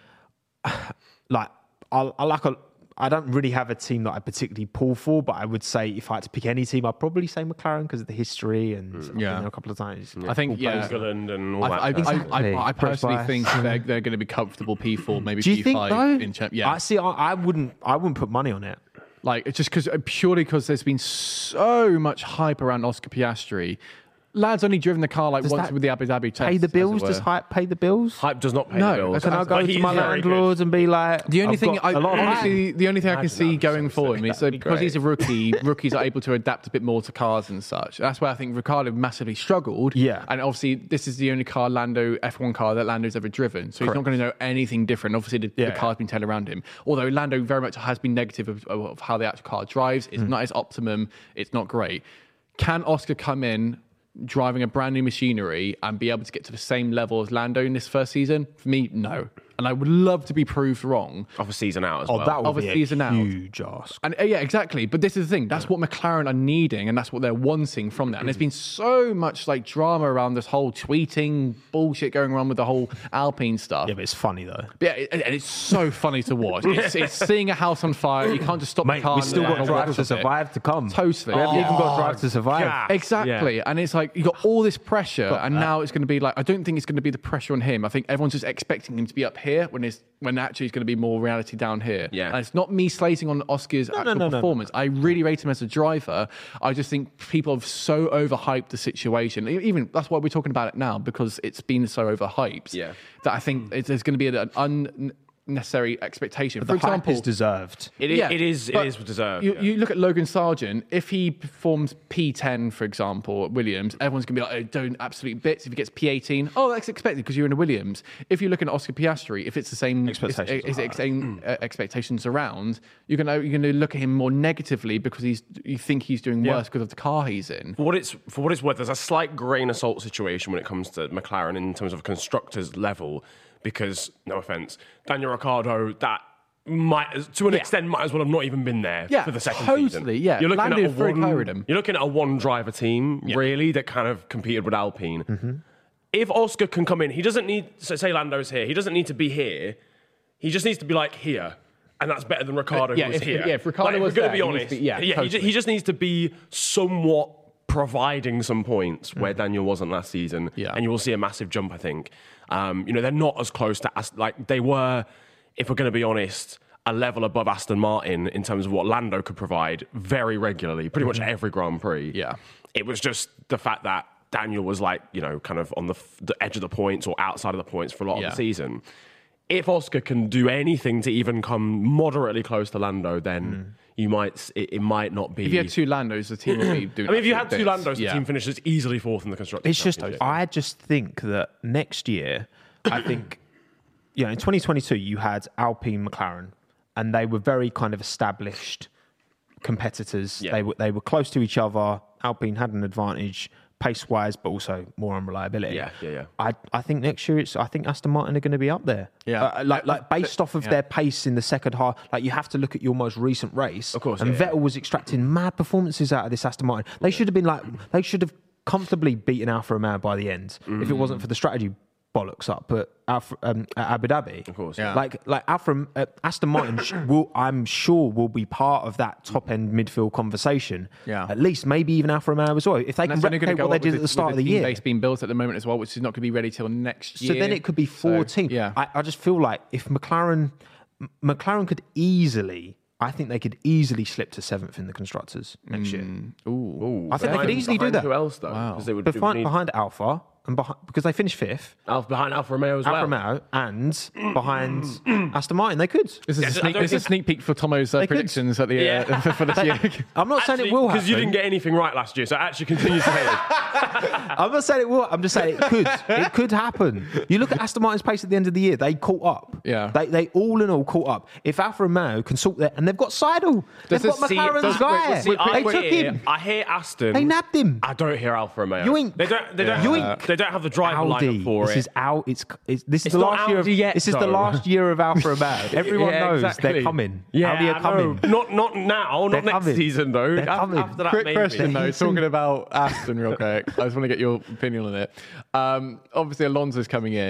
like I, I like a. I don't really have a team that I particularly pull for, but I would say if I had to pick any team, I'd probably say McLaren because of the history and mm. yeah, been there a couple of times. Yeah. I think yeah, England and all I, that. I, exactly. I, I, I personally think they're, they're going to be comfortable P four, maybe Do you P five think, though? in champ. Yeah, I see. I, I wouldn't. I wouldn't put money on it. Like it's just because purely because there's been so much hype around Oscar Piastri. Lad's only driven the car like Does once that with the Abu Dhabi test. Pay the bills? as it Does were. hype pay the bills? Hype does not pay No, the bills. Can I go But to he's my very good. landlords and be like, The only I've thing, got I, a lot of honestly, the only thing I can Imagine see that, going so forward is so that'd be because great. he's a rookie, rookies are able to adapt a bit more to cars and such. That's where I think Ricciardo massively struggled. Yeah. And obviously, this is the only car, Lando F one car that Lando's ever driven, so he's not going to know anything different. Obviously, the, Yeah. the car's been tailored around him. Although Lando very much has been negative of, of how the actual car drives. It's Mm. not as optimum. It's not great. Can Oscar come in driving a brand new machinery and be able to get to the same level as Lando in this first season? For me, no. And I would love to be proved wrong. Off a season out as Oh, well. that would Of a be a season out. huge ask. And uh, yeah, exactly. But this is the thing. That's what McLaren are needing, and that's what they're wanting from that. And there's been so much like drama around this whole tweeting bullshit going on with the whole Alpine stuff. Yeah, but it's funny though. But yeah, it, and it's so funny to watch. It's, it's seeing a house on fire. You can't just stop Mate, the car. we and still let got it Drive go to off it. Survive to come. Totally. We haven't Oh, even got Drive to Survive. God. Exactly. Yeah. And it's like you got all this pressure, and now it's going to be like I don't think it's going to be the pressure on him. I think everyone's just expecting him to be up here when it's when actually it's going to be more reality down here. Yeah. And it's not me slating on Oscar's no, actual no, no. performance. I really rate him as a driver. I just think people have so overhyped the situation. E- Even that's why we're talking about it now, because it's been so overhyped. Yeah. That I think it, there's going to be an unnecessary expectation. But For the hype example, is deserved. It is, yeah, it is, it but is deserved. You, yeah. you look at Logan Sargent. If he performs P ten, for example, at Williams, everyone's going to be like, oh, doing absolute bits. If he gets P eighteen, oh, that's expected because you're in a Williams. If you're looking at Oscar Piastri, if it's the same Expectations it's, are it's, same uh, expectations around, you're going to you're going to look at him more negatively because he's you think he's doing Yeah. worse because of the car he's in. For what it's for what it's worth, there's a slight grain of salt situation when it comes to McLaren in terms of constructors level, because no offense, Daniel Ricciardo, that might to an Yeah. extent might as well have not even been there Yeah, for the second totally, season. yeah. You're looking Landed at a very one, clear with him. You're looking at a one driver team really that kind of competed with Alpine. Mm-hmm. If Oscar can come in, he doesn't need so say Lando's here. He doesn't need to be here. He just needs to be like here. And that's better than Ricciardo Uh, yeah, who was if- here. yeah, if Ricciardo like, was if we're going there, to be he needs honest, to be- yeah, he, totally. just, he just needs to be somewhat providing some points where Daniel wasn't last season. Yeah. And you will see a massive jump, I think. Um, you know, they're not as close to, Ast- like, they were, if we're going to be honest, a level above Aston Martin in terms of what Lando could provide very regularly, pretty much every Grand Prix. Yeah. It was just the fact that Daniel was like, you know, kind of on the, f- the edge of the points or outside of the points for a lot Yeah. of the season. If Oscar can do anything to even come moderately close to Lando, then you might s- it, it might not be. If you had two Landos, the team would be doing. I mean, if you had absolute two bits. Landos, the Yeah. team finishes easily fourth in the constructors. It's just, Championship. I just think that next year, I think, you know, in twenty twenty-two, you had Alpine, McLaren, and they were very kind of established competitors. Yeah. They were they were close to each other. Alpine had an advantage pace wise, but also more on reliability. Yeah, yeah, yeah. I I think next year it's I think Aston Martin are going to be up there. Yeah. Uh, like like based off of their pace in the second half. Like you have to look at your most recent race. Of course, And yeah, Vettel was extracting mad performances out of this Aston Martin. They should have been like they should have comfortably beaten Alfa Romeo by the end if it wasn't for the strategy bollocks up at, Alfa, um, at Abu Dhabi. Of course. Yeah. Like like Alfa, uh, Aston Martin sh- will I'm sure will be part of that top end midfield conversation. Yeah. At least maybe even Alfa Romeo as well. If they And can that's only replicate gonna what go they up did at with the start with of the team year. base being built at the moment as well, which is not going to be ready till next So year. then it could be So, fourteen. yeah. I, I just feel like if McLaren, M- McLaren could easily, I think they could easily slip to seventh in the constructors next year. Ooh. I think they could Behind- easily do behind that. Who else though? Because they would But do behind, need- behind Alpha and behind, because they finished fifth, Alfa, behind Alfa Romeo as Alfa well. Romeo, and behind Aston Martin, they could. This is, Yeah, a so I sneak, don't this is a think- sneak peek for Tomo's uh, They could. predictions at the uh, Yeah. for this year. I'm not saying it will happen. because you didn't get anything right last year, so it actually continues to hate. I'm not saying it will. I'm just saying it could. It could happen. You look at Aston Martin's pace at the end of the year; they caught up. Yeah. They they all in all caught up. If Alfa Romeo can sort that, and they've got Seidel, they've Does got this- see, McLaren's does- guy. See, they I took hear, him. I hear Aston. They nabbed him. I don't hear Alfa Romeo. Yoink. They don't. They don't. Yoink. They don't have the driver Audi. lineup for this it. is out. It's, it's this is It's the not last year. Of, Audi yet, this is the though. last year of Alfa Romeo. Everyone Yeah, knows exactly. they're coming. Yeah, Audi are I know. coming. Not not now. They're Not next coming. season though. They're Af- coming. After that, Quick maybe. question though, Heaton. talking about Aston real quick. I just want to get your opinion on it. Um, obviously, Alonso's coming in.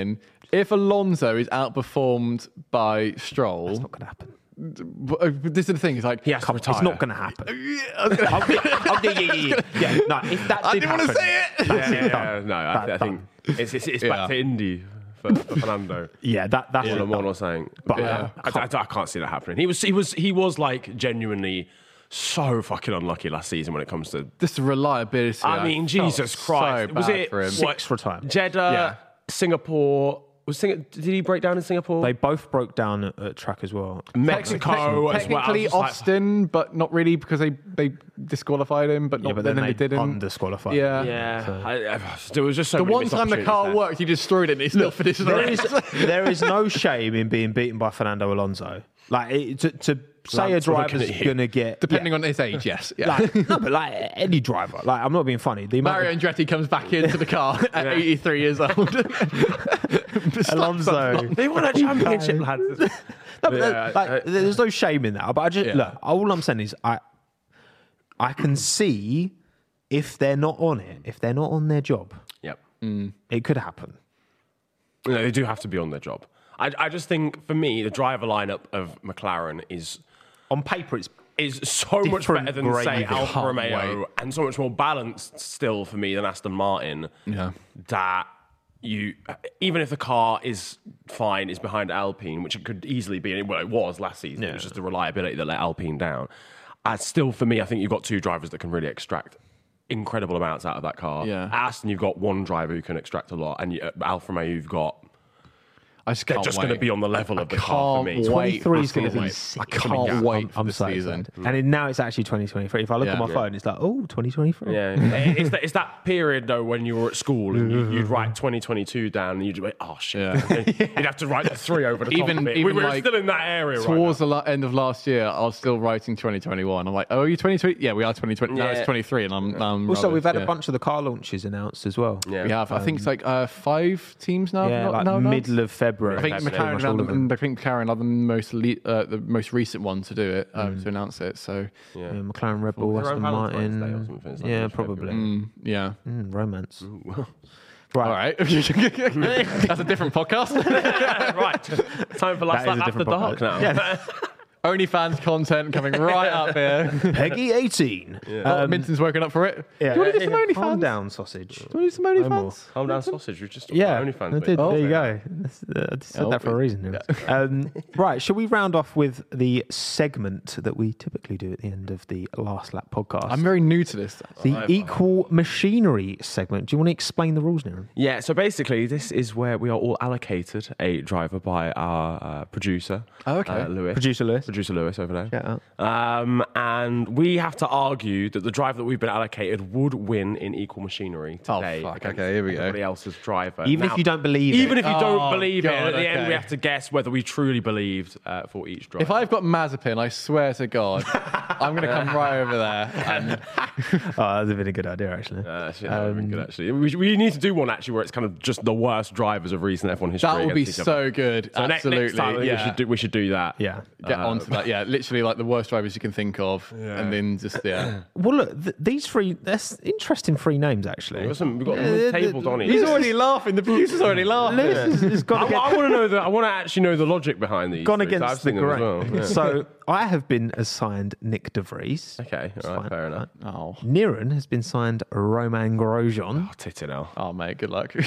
If Alonso is outperformed by Stroll, It's not going to happen. but this is the thing. It's like He has to retire. It's not going to happen. I'll, I'll, yeah, yeah, yeah, yeah. No, if that I did didn't want happen, to say it. that's Yeah, it, yeah, done. no, I, That- I think it's, it's, it's Yeah. back to Indy for, for Fernando. Yeah, that that's All it, I'm done. or saying, But, yeah, uh, I, I, I can't see that happening. He was, he was, he was like genuinely so fucking unlucky last season when it comes to. Just the reliability. I mean, felt Jesus so Christ, was bad it for him. what, Six retirement. Jeddah, Yeah. Singapore? Was Sing- did he break down in Singapore? They both broke down at, at track as well. Mexico as well. I was Technically just like- Austin, but not really because they, they disqualified him. But, Yeah, not, but then, then they, they didn't. undisqualified. Yeah. Yeah, I, I, there was just so The many one missed time the car opportunities there. worked, he destroyed it and he still finished There the is race. there is no shame in being beaten by Fernando Alonso. Like it, to, to say Lance, a we're looking driver's at you. going to get Depending yeah. on his age, yes. Yeah. Like, no, but like any driver, like I'm not being funny. The amount Mario of Andretti comes back into the car at eighty-three years old. Alonso, They won a championship, lads. No, but Yeah, there- like, I- there's no shame in that. But I just Yeah. look. All I'm saying is, I, I can see if they're not on it, if they're not on their job, Yep. it could happen. No, they do have to be on their job. I, I just think, for me, the driver lineup of McLaren is On paper, it's is so much Different better than, say, gravy. Alfa Can't Romeo, wait. and so much more balanced still for me than Aston Martin. Yeah. That you, even if the car is fine, is behind Alpine, which it could easily be, well, it was last season. It was just the reliability that let Alpine down. Uh, still, for me, I think you've got two drivers that can really extract incredible amounts out of that car. Yeah. Aston, you've got one driver who can extract a lot, and you, uh, Alfa Romeo, you've got. I just They're can't just wait. going to be on the level of the I car for can't me. wait. twenty-three is going to Can't be wait. sick. I can't wait I'm, for I'm this so season. excited. And it, now it's actually twenty twenty-three. If I look Yeah. at my Yeah. phone, it's like, oh, twenty twenty-three. Yeah, it's, that, it's that period though when you were at school and you, you'd write twenty twenty-two down and you'd be, oh shit, Yeah. you'd have to write the three over the top Even- of it. even we were like still in that area right Towards now. the la- end of last year, I was still writing twenty twenty-one. I'm like, oh, are you twenty twenty? Yeah, we are twenty twenty. Now Yeah. it's twenty-three, and I'm. I'm Also, rubbish, we've had yeah. a bunch of the car launches announced as well. Yeah. We have. I think it's like uh, five teams now. Yeah, not- like now announced? middle of February. I think February, McLaren, pretty much all of are, them. I think McLaren are the most le- uh, the most recent one to do it um, Mm. to announce it. So Yeah, McLaren, Red Bull, They're Aston around Valentine's Day or Martin. something, it's like Yeah, in probably. February. mm, yeah. Mm, romance. All right, that's a different podcast. Right, time for Last That is Lap a After different Dark podcast. now. Yeah. OnlyFans content coming right up here. Peggy eighteen. Oh, Minton's woken up for it. Yeah. Do you want to do some Yeah, OnlyFans? Calm down, sausage. Do you want to do some No more. OnlyFans? Calm down, sausage. We just Yeah, OnlyFans. I mate. did. Oh, there you fair. go. That's- uh, I just said Oh, that for a reason. Um, right, shall we round off with the segment that we typically do at the end of the Last Lap podcast? I'm very new to this. the equal machinery segment. Do you want to explain the rules, Niran? Yeah, so basically, this is where we are all allocated a driver by our uh, producer, Oh, okay. uh, Lewis. Producer Lewis. Producer Lewis over there. Shout Um, and we have to argue that the driver that we've been allocated would win in equal machinery Oh, today. fuck. against Okay, here we go. Everybody else's driver. Even Now, if you don't believe even it. if you Oh, don't believe it, God, at the end okay. we have to guess whether we truly believed uh, for each driver. If I've got Mazepin, I swear to God, I'm going to come right over there. And Oh, that's been a good idea, actually. Uh, actually, that would have been good, actually. We, we need to do one actually where it's kind of just the worst drivers of recent F one history. that would be against each other. so good. So ne- Absolutely. next time I think yeah. we should do we should do that. Yeah. Get Uh, onto that. Yeah, literally like the worst drivers you can think of. And then just, yeah. Well, look, th- these three, that's interesting three names, actually. We've got, some, we've got Yeah, them the- tabled on it. He's already laughing. The producer's already laughing. Lewis has, has gone I, against, I want to know the. I want to actually know the logic behind these. gone three, 'cause I've against the seen them as grain. well, yeah. So I have been assigned Nick De Vries. Okay, all right, fine. fair enough. Oh. Niran has been signed Romain Grosjean. Oh, tit it now. Oh, mate, good luck.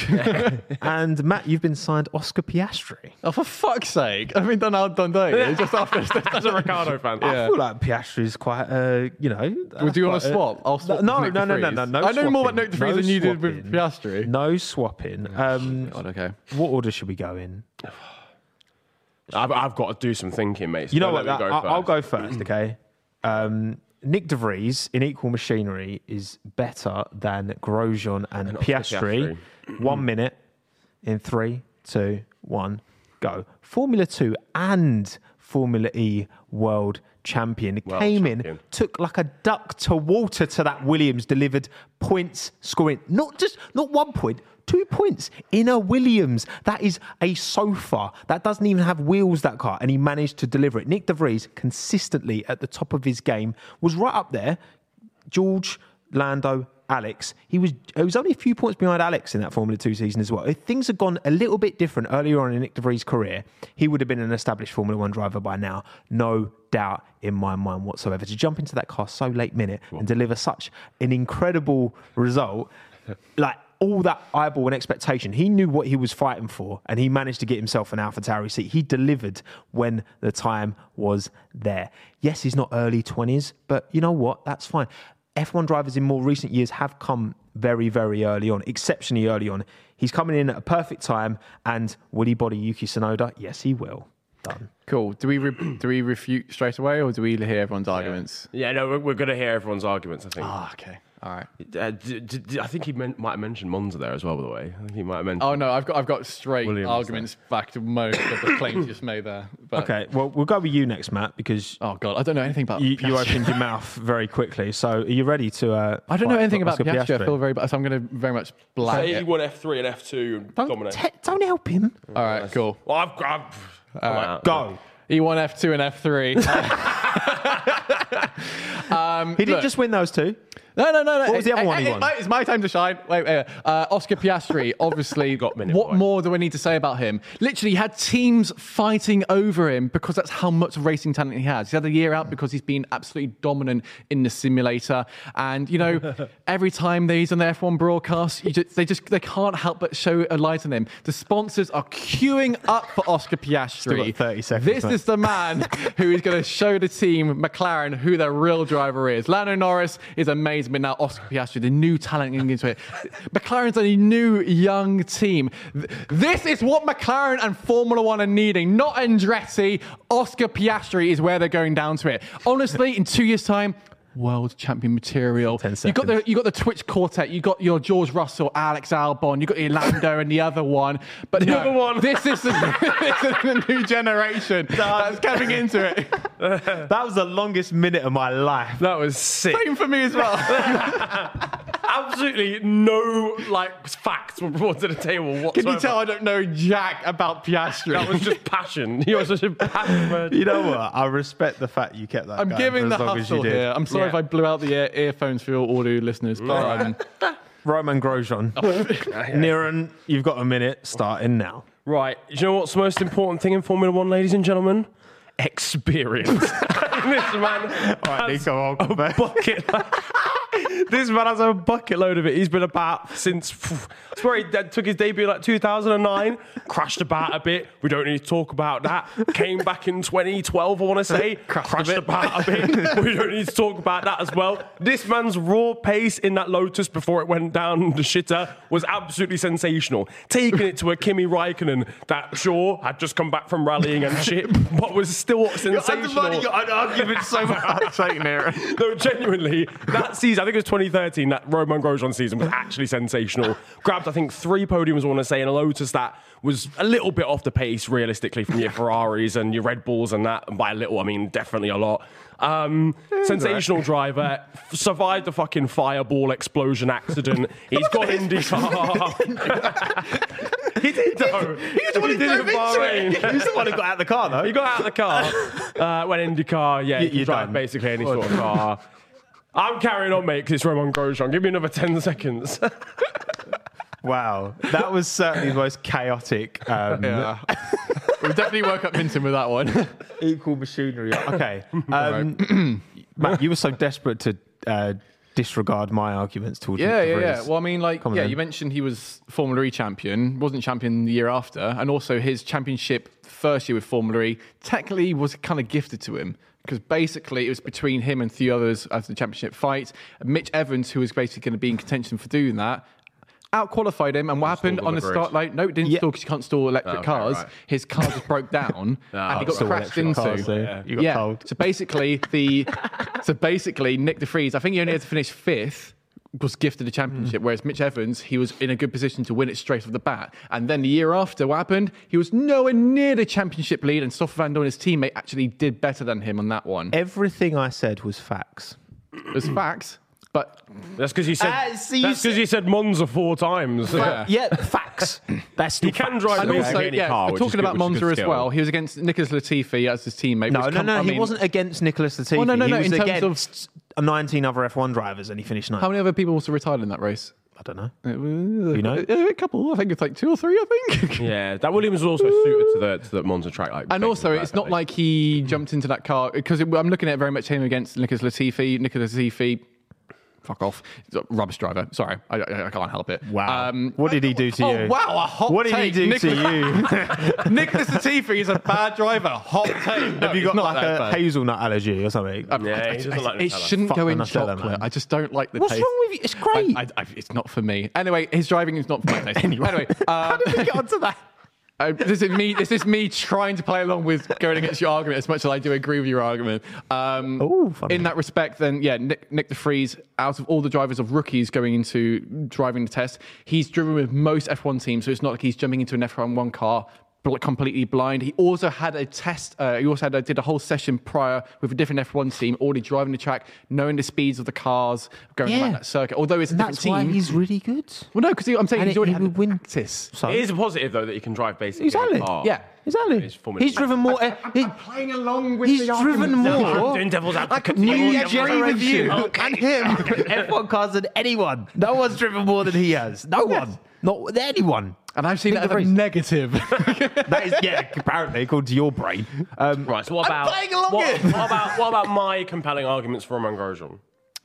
And Matt, you've been signed Oscar Piastri. oh, for fuck's sake. I mean, done out, done day. Just after. As a Ricardo fan. I feel like Piastri is quite, uh, you know. Would you want that's to quite, uh, swap? I'll swap. No, with no, Nick no, De no, no, Vries. no. I know more about swapping. Nick De Vries No than you did with swapping. Piastri. No swapping. Um, God, okay. what order should we go in? I've, I've got to do some thinking, mate. so You know don't what? let me go I- I'll first. go first, okay? Um, Nick De Vries in equal machinery is better than Grosjean and, And Oscar Piastri. One minute in three, two, one, go. Formula Two and Formula E world champion World came champion. in, took like a duck to water to that Williams, delivered points, scoring not just not one point. Two points in a Williams. That is a sofa. That doesn't even have wheels, that car. And he managed to deliver it. Nick De Vries, consistently at the top of his game, was right up there. George, Lando, Alex, he was he was only a few points behind Alex in that Formula Two season as well. If things had gone a little bit different earlier on in Nick De Vries' career, he would have been an established Formula One driver by now. No doubt in my mind whatsoever. To jump into that car so late minute and deliver such an incredible result, like all that eyeball and expectation. He knew what he was fighting for, and he managed to get himself an AlphaTauri seat. He delivered when the time was there. Yes, he's not early twenties, but you know what? That's fine. F one drivers in more recent years have come very, very early on, exceptionally early on. He's coming in at a perfect time, and will he body Yuki Tsunoda? Yes, he will. Done. Cool. Do we re- do we refute straight away, or do we hear everyone's arguments? Yeah, no, we're, we're going to hear everyone's arguments, I think. Ah, oh, okay. All right. Uh, d- d- d- I think he meant, might have mentioned Monza there as well, by the way. I think he might have mentioned... Oh, no, I've got I've got straight Williams arguments there. Back to most of the claims you just made there. But... Okay, well, we'll go with you next, Matt, because... Oh, God, I don't know anything about You, you opened your mouth very quickly, so are you ready to... Uh, I don't know anything about Oscar Piastri. I feel very bad, so I'm going to very much blag Say it. he won F three and F two and Don't, dominate. te- don't help him. All right, cool. Well, I've... I've All right, Go. He won F two and F three. um, He didn't look, just win those two. No, no, no, no. What was the other It- one he it- won? It's my time to shine. Wait, wait. Uh, Oscar Piastri, obviously. Got minute What boy. more do I need to say about him? Literally, he had teams fighting over him because that's how much racing talent he has. He's had a year out because he's been absolutely dominant in the simulator. And, you know, every time that he's on the F one broadcast, you just, they just they can't help but show a light on him. The sponsors are queuing up for Oscar Piastri. Still got thirty seconds, This mate. is the man who is going to show the team, McLaren, who their real driver is. Lando Norris is amazing, but now Oscar Piastri, the new talent getting into it. McLaren's a new young team. Th- This is what McLaren and Formula One are needing, not Andretti. Oscar Piastri is where they're going down to it. Honestly, in two years' time, world champion material. Ten You got the seconds. you got the Twitch quartet. You got your George Russell, Alex Albon. You got your Lando and the other one. But The no, other one. This is the, this is the new generation that's coming into it. That was the longest minute of my life. That was sick. Same for me as well. Absolutely no, like, facts were brought to the table whatsoever. Can you tell I don't know jack about Piastri? That was just passion. You were such a passionate man. You know what? I respect the fact you kept that I'm going giving for the as long as you hustle did. here. I'm sorry Yeah. if I blew out the ear- earphones for your audio listeners, but um, Roman Grosjean. Niran, you've got a minute starting now. Right. Do you know what's the most important thing in Formula One, ladies and gentlemen? Experience. This man Right, has Nico, a Hulkenberg. bucket. This man has a bucket load of it. He's been about since. I swear he uh, took his debut like two thousand nine. Crashed about a bit. We don't need to talk about that. Came back in twenty twelve. I want to say crashed, about a bit. We don't need to talk about that as well. This man's raw pace in that Lotus before it went down the shitter was absolutely sensational. Taking it to a Kimi Raikkonen that sure had just come back from rallying and shit, but was still sensational. an argument so much. No, genuinely, that season, I think it was twenty thirteen, that Roman Grosjean season was actually sensational. Grabbed, I think, three podiums, I want to say, in a Lotus that was a little bit off the pace, realistically, from your Ferraris and your Red Bulls and that. And by a little, I mean definitely a lot. Um, sensational driver. F- survived the fucking fireball explosion accident. He's got IndyCar. He did, though. He was the one who drove into it. He was the one who got out of the car, though. He got out of the car, uh, went IndyCar. Yeah, You- you can you're drive done. basically any sort of car. I'm carrying on, mate, because it's Roman Grosjean. Give me another ten seconds. Wow. That was certainly the most chaotic um, yeah. we definitely woke up Hinton with that one. equal machinery. Okay. Um, Matt, you were so desperate to uh, disregard my arguments towards Yeah, Nick De yeah, yeah. Vries. Well, I mean, like, Come on yeah, then. you mentioned he was Formula E champion, wasn't champion the year after, and also his championship first year with Formula E technically was kind of gifted to him because basically it was between him and three others as the championship fight. Mitch Evans, who was basically going to be in contention for doing that, out-qualified him, and what happened Installed on the on the start? Like, no, it didn't Yeah. install because you can't store electric Oh, okay, cars. right. His car just broke down, and he got Still crashed electric into. cars, so Yeah. You got yeah. told. So basically, the so basically Nick De Vries, I think he only had to finish fifth, was gifted a championship, whereas Mitch Evans, he was in a good position to win it straight off the bat. And then the year after, what happened? He was nowhere near the championship lead, and Stoffel Van Dorn, his teammate, actually did better than him on that one. Everything I said was facts. It was facts, but That's because he said. Uh, so you that's because said- he said Monza four times. Yeah. Yeah, facts. That's still He can facts. drive and basically also, any yeah, car. we're which is talking good- about which is Monza good as skill. well. He was against Nicholas Latifi as his teammate. No, which no, come- no. I he mean- wasn't against Nicholas Latifi. Oh, no, no, no, He was in terms of- against nineteen other F one drivers and he finished ninth. How many other people also retired in that race? I don't know. You know? A couple. I think it's like two or three, I think. Yeah, that Williams was also suited to the to the Monza track. Like, And also, it's not like he jumped into that car, because I'm looking at it very much him against Nicholas Latifi. Nicholas Latifi, fuck off. He's a rubbish driver. Sorry, I, I, I can't help it. Wow. Um, what did he do to oh, you? wow, a hot What did take. he do Nicholas, to you? Nicholas Latifi is a bad driver. Hot take. No, Have you he's got not like that a bad. hazelnut allergy or something? Um, Yeah, I- he doesn't I- like it Nutella. shouldn't Fuck go the in Nutella, chocolate. man. I just don't like the What's taste. wrong with you? It's great. I, I, it's not for me. Anyway, his driving is not for my taste. Anyway. anyway How um, did we get onto that? Uh, this is me. This is me trying to play along with going against your argument as much as I do agree with your argument. Um, Ooh, funny. in that respect, then yeah, Nick, Nick de Vries, out of all the drivers of rookies going into driving the test, he's driven with most F one teams, so it's not like he's jumping into an F one car bl- completely blind. He also had a test. Uh, he also had a, did a whole session prior with a different F one team, already driving the track, knowing the speeds of the cars going Yeah. around that circuit. Although it's a And different that's team. why he's really good. well, no, because I'm saying And he's it- already he had would win. practice. So It is a positive though that you can drive basically. Exactly. a car. Yeah. Exactly. It's Formula He's One. driven more. he- Playing along with he's the driven argument. more. I'm doing devil's advocate. New Devil's advocate. generation Okay. and him F one cars than anyone. No one's driven more than he has. No one. Not with anyone. And I've seen Nick that as de a Vries. negative. That is, yeah, apparently, according to your brain. Um, Right. So what I'm about playing along what, it. what about what about my compelling arguments for Romain Grosjean?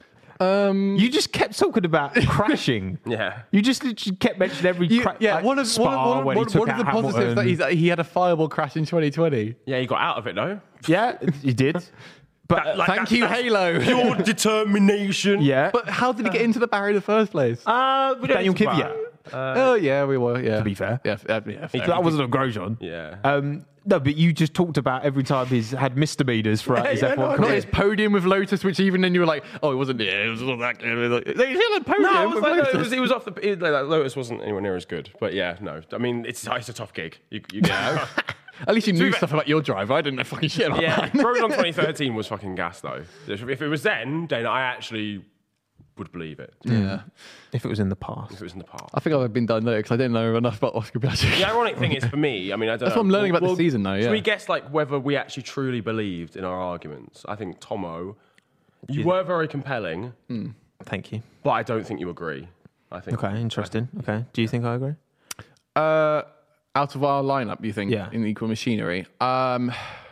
You just kept talking about crashing. Yeah. You just literally kept mentioning every You- cra- yeah, like one of, Spa one of, one of, when he one, took one of out the positives Hamilton. that, he's, that he had a fireable crash in twenty twenty. Yeah, you got out of it though. Yeah, he did. But Like, Thank that's- you, that's Halo. Pure determination. yeah, But how did he get into the barrier in the first place? Uh, we don't Daniel need to talk Kvyat. about- oh, yeah, we were, yeah. To be fair. Yeah, f- uh, yeah fair. that wasn't a Grosjean. Yeah. Um, no, but you just talked about every time he's had misdemeanors throughout his yeah, F no, one I Not career. his podium with Lotus, which even then you were like, oh, it wasn't, yeah, it was not that good. They still had podium No, it was, with like, no, Lotus. it was it was off the. It, like, Lotus wasn't anywhere near as good, but yeah, no. I mean, it's it's a tough gig. You, you get At least you knew be- stuff about your driver. I didn't know fucking shit about Yeah, that. Grosjean twenty thirteen was fucking gas though. If if it was then, then I actually would believe it. Yeah. If it was in the past. If it was in the past. I think I've been done there because I didn't know enough about Oscar Piastri. The ironic thing is for me, I mean, I don't That's know. what I'm learning about the Well, season now, Should yeah. we guess like whether we actually truly believed in our arguments? I think Tomo, you were very compelling, Thank you. but I don't think you agree. I think. Okay, interesting. Okay, do you think I agree? Uh, out of our lineup, you think, Yeah. in Equal Machinery? Um,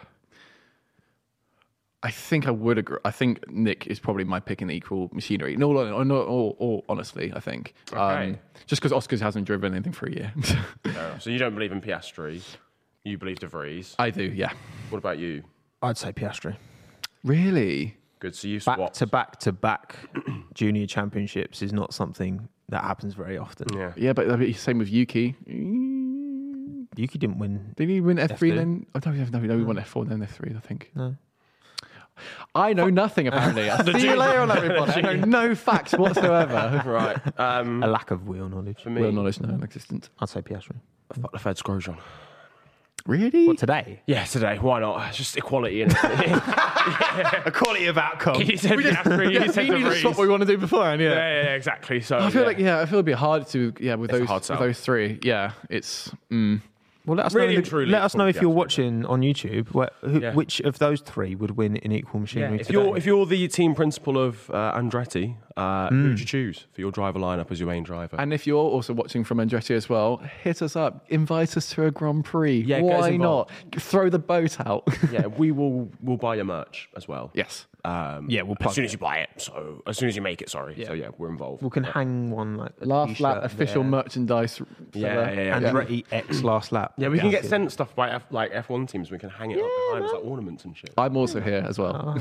I think I would agree. I think Nick is probably my pick in the Equal Machinery. No, no, no, all, all honestly, I think. Um, Okay. just because Oscars hasn't driven anything for a year. Fair enough. So you don't believe in Piastri. You believe De Vries. I do, yeah. What about you? I'd say Piastri. Really? Good. So you Back swapped. to back to back junior championships is not something that happens very often. Yeah. Yeah, but I mean, same with Yuki. Yuki didn't win. Did he win F three F two. then? Oh, no, no, no, we won F four then F three, I think. No. I know nothing, apparently. I'll see you later on, everybody. I know no facts whatsoever. Right. Um, A lack of wheel knowledge. for me, Real knowledge, no, non-existent. I'd say Piastri. fuck the Feds Grosjean. Really? What, today? Yeah, today. Why not? It's just equality. In it. Equality of outcome. he said Piastri. Yeah, he said we De need to Vries. swap what we want to do beforehand, yeah. Yeah, yeah, yeah, exactly. So I feel yeah. like, yeah, I feel it'd be hard to, yeah, with It's a those hard with sell. those three. Yeah, it's, mm. Well, let us Really know. in and the- truly, let us it's know if you're Piastri. watching on YouTube. Wh- who, Yeah. Which of those three would win in equal Yeah, machinery if today? you're if you're the team principal of uh, Andretti, uh, who would you choose for your driver lineup as your main driver? And if you're also watching from Andretti as well, hit us up, invite us to a Grand Prix. Yeah, get us why involved. not? Throw the boat out. yeah, we will we'll buy your merch as well. Yes. Um, Yeah, we'll plug as soon it. as you buy it. So as soon as you make it, sorry. So yeah, we're involved. we can hang one like a Last t-shirt lap official there. merchandise. Yeah, seller. yeah, yeah. Andretti X last lap. Yeah, we can get it. sent stuff by F, like F one teams. We can hang it up behind us like ornaments and shit. I'm also here as well.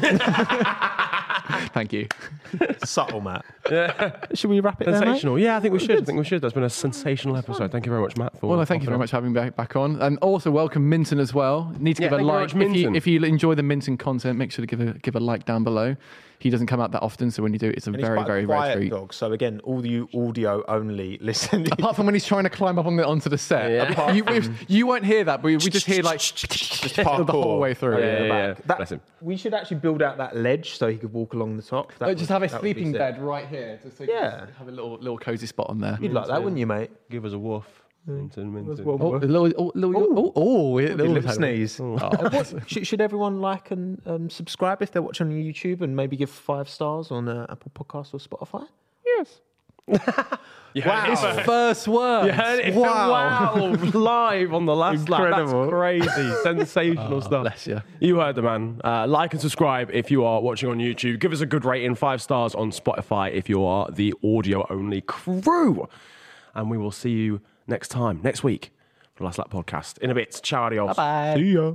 Thank you. Subtle, Matt. Should we wrap it there, mate? Sensational. Yeah, I think we should. I think we should. That's been a sensational episode. Thank you very much, Matt. For Well, no, thank you very much for having me back, back on. And also welcome Minton as well. Need to Yeah, give a thank you very like. much, If you, Minton. if you enjoy the Minton content, make sure to give a give a like down below. He doesn't come out that often, so when you do, it's a And he's very, quite a very rare quiet treat. dog. So again, all you audio only listening. Apart from when he's trying to climb up on the, onto the set. Yeah. Apart- you, we- you won't hear that, but we, we just hear like the whole way through. Yeah, the yeah, back. yeah. That- Bless him. We should actually build out that ledge so he could walk along the top. That Uh, just would- have a that would be sleeping sick. bed right here. Just so you Yeah. can have a little little cozy spot on there. You'd like that, wouldn't you, mate? Give us a woof. Minton, Minton. Oh, a little, oh, little, oh, oh, a little, Little sneeze. Oh. Uh, what- should, should everyone like and um, subscribe if they're watching on YouTube, and maybe give five stars on uh, Apple Podcasts or Spotify? Yes. Wow. His first word. You heard it. Wow. Live on the last lap. Incredible. That's crazy. Sensational stuff. bless you. You heard the man. Uh, like and subscribe if you are watching on YouTube. Give us a good rating, five stars on Spotify if you are the audio-only crew. And we will see you next time, next week, for the Last Lap Podcast. In a bit. Ciao, adios. Bye-bye. See ya.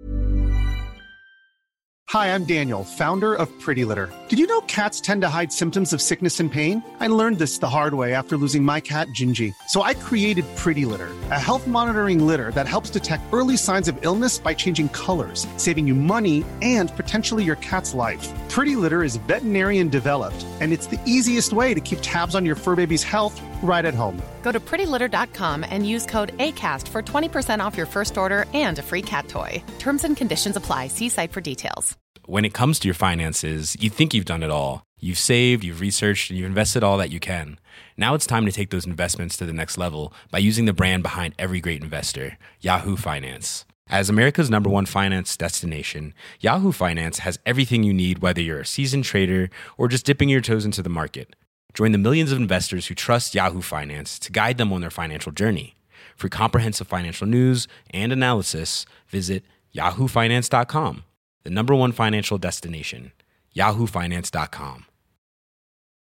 Hi, I'm Daniel, founder of Pretty Litter. Did you know cats tend to hide symptoms of sickness and pain? I learned this the hard way after losing my cat, Gingy. So I created Pretty Litter, a health monitoring litter that helps detect early signs of illness by changing colors, saving you money and potentially your cat's life. Pretty Litter is veterinarian developed, and it's the easiest way to keep tabs on your fur baby's health right at home. Go to pretty litter dot com and use code ACAST for twenty percent off your first order and a free cat toy. Terms and conditions apply. See site for details. When it comes to your finances, you think you've done it all. You've saved, you've researched, and you've invested all that you can. Now it's time to take those investments to the next level by using the brand behind every great investor, Yahoo Finance. As America's number one finance destination, Yahoo Finance has everything you need, whether you're a seasoned trader or just dipping your toes into the market. Join the millions of investors who trust Yahoo Finance to guide them on their financial journey. For comprehensive financial news and analysis, visit yahoo finance dot com, the number one financial destination, yahoo finance dot com.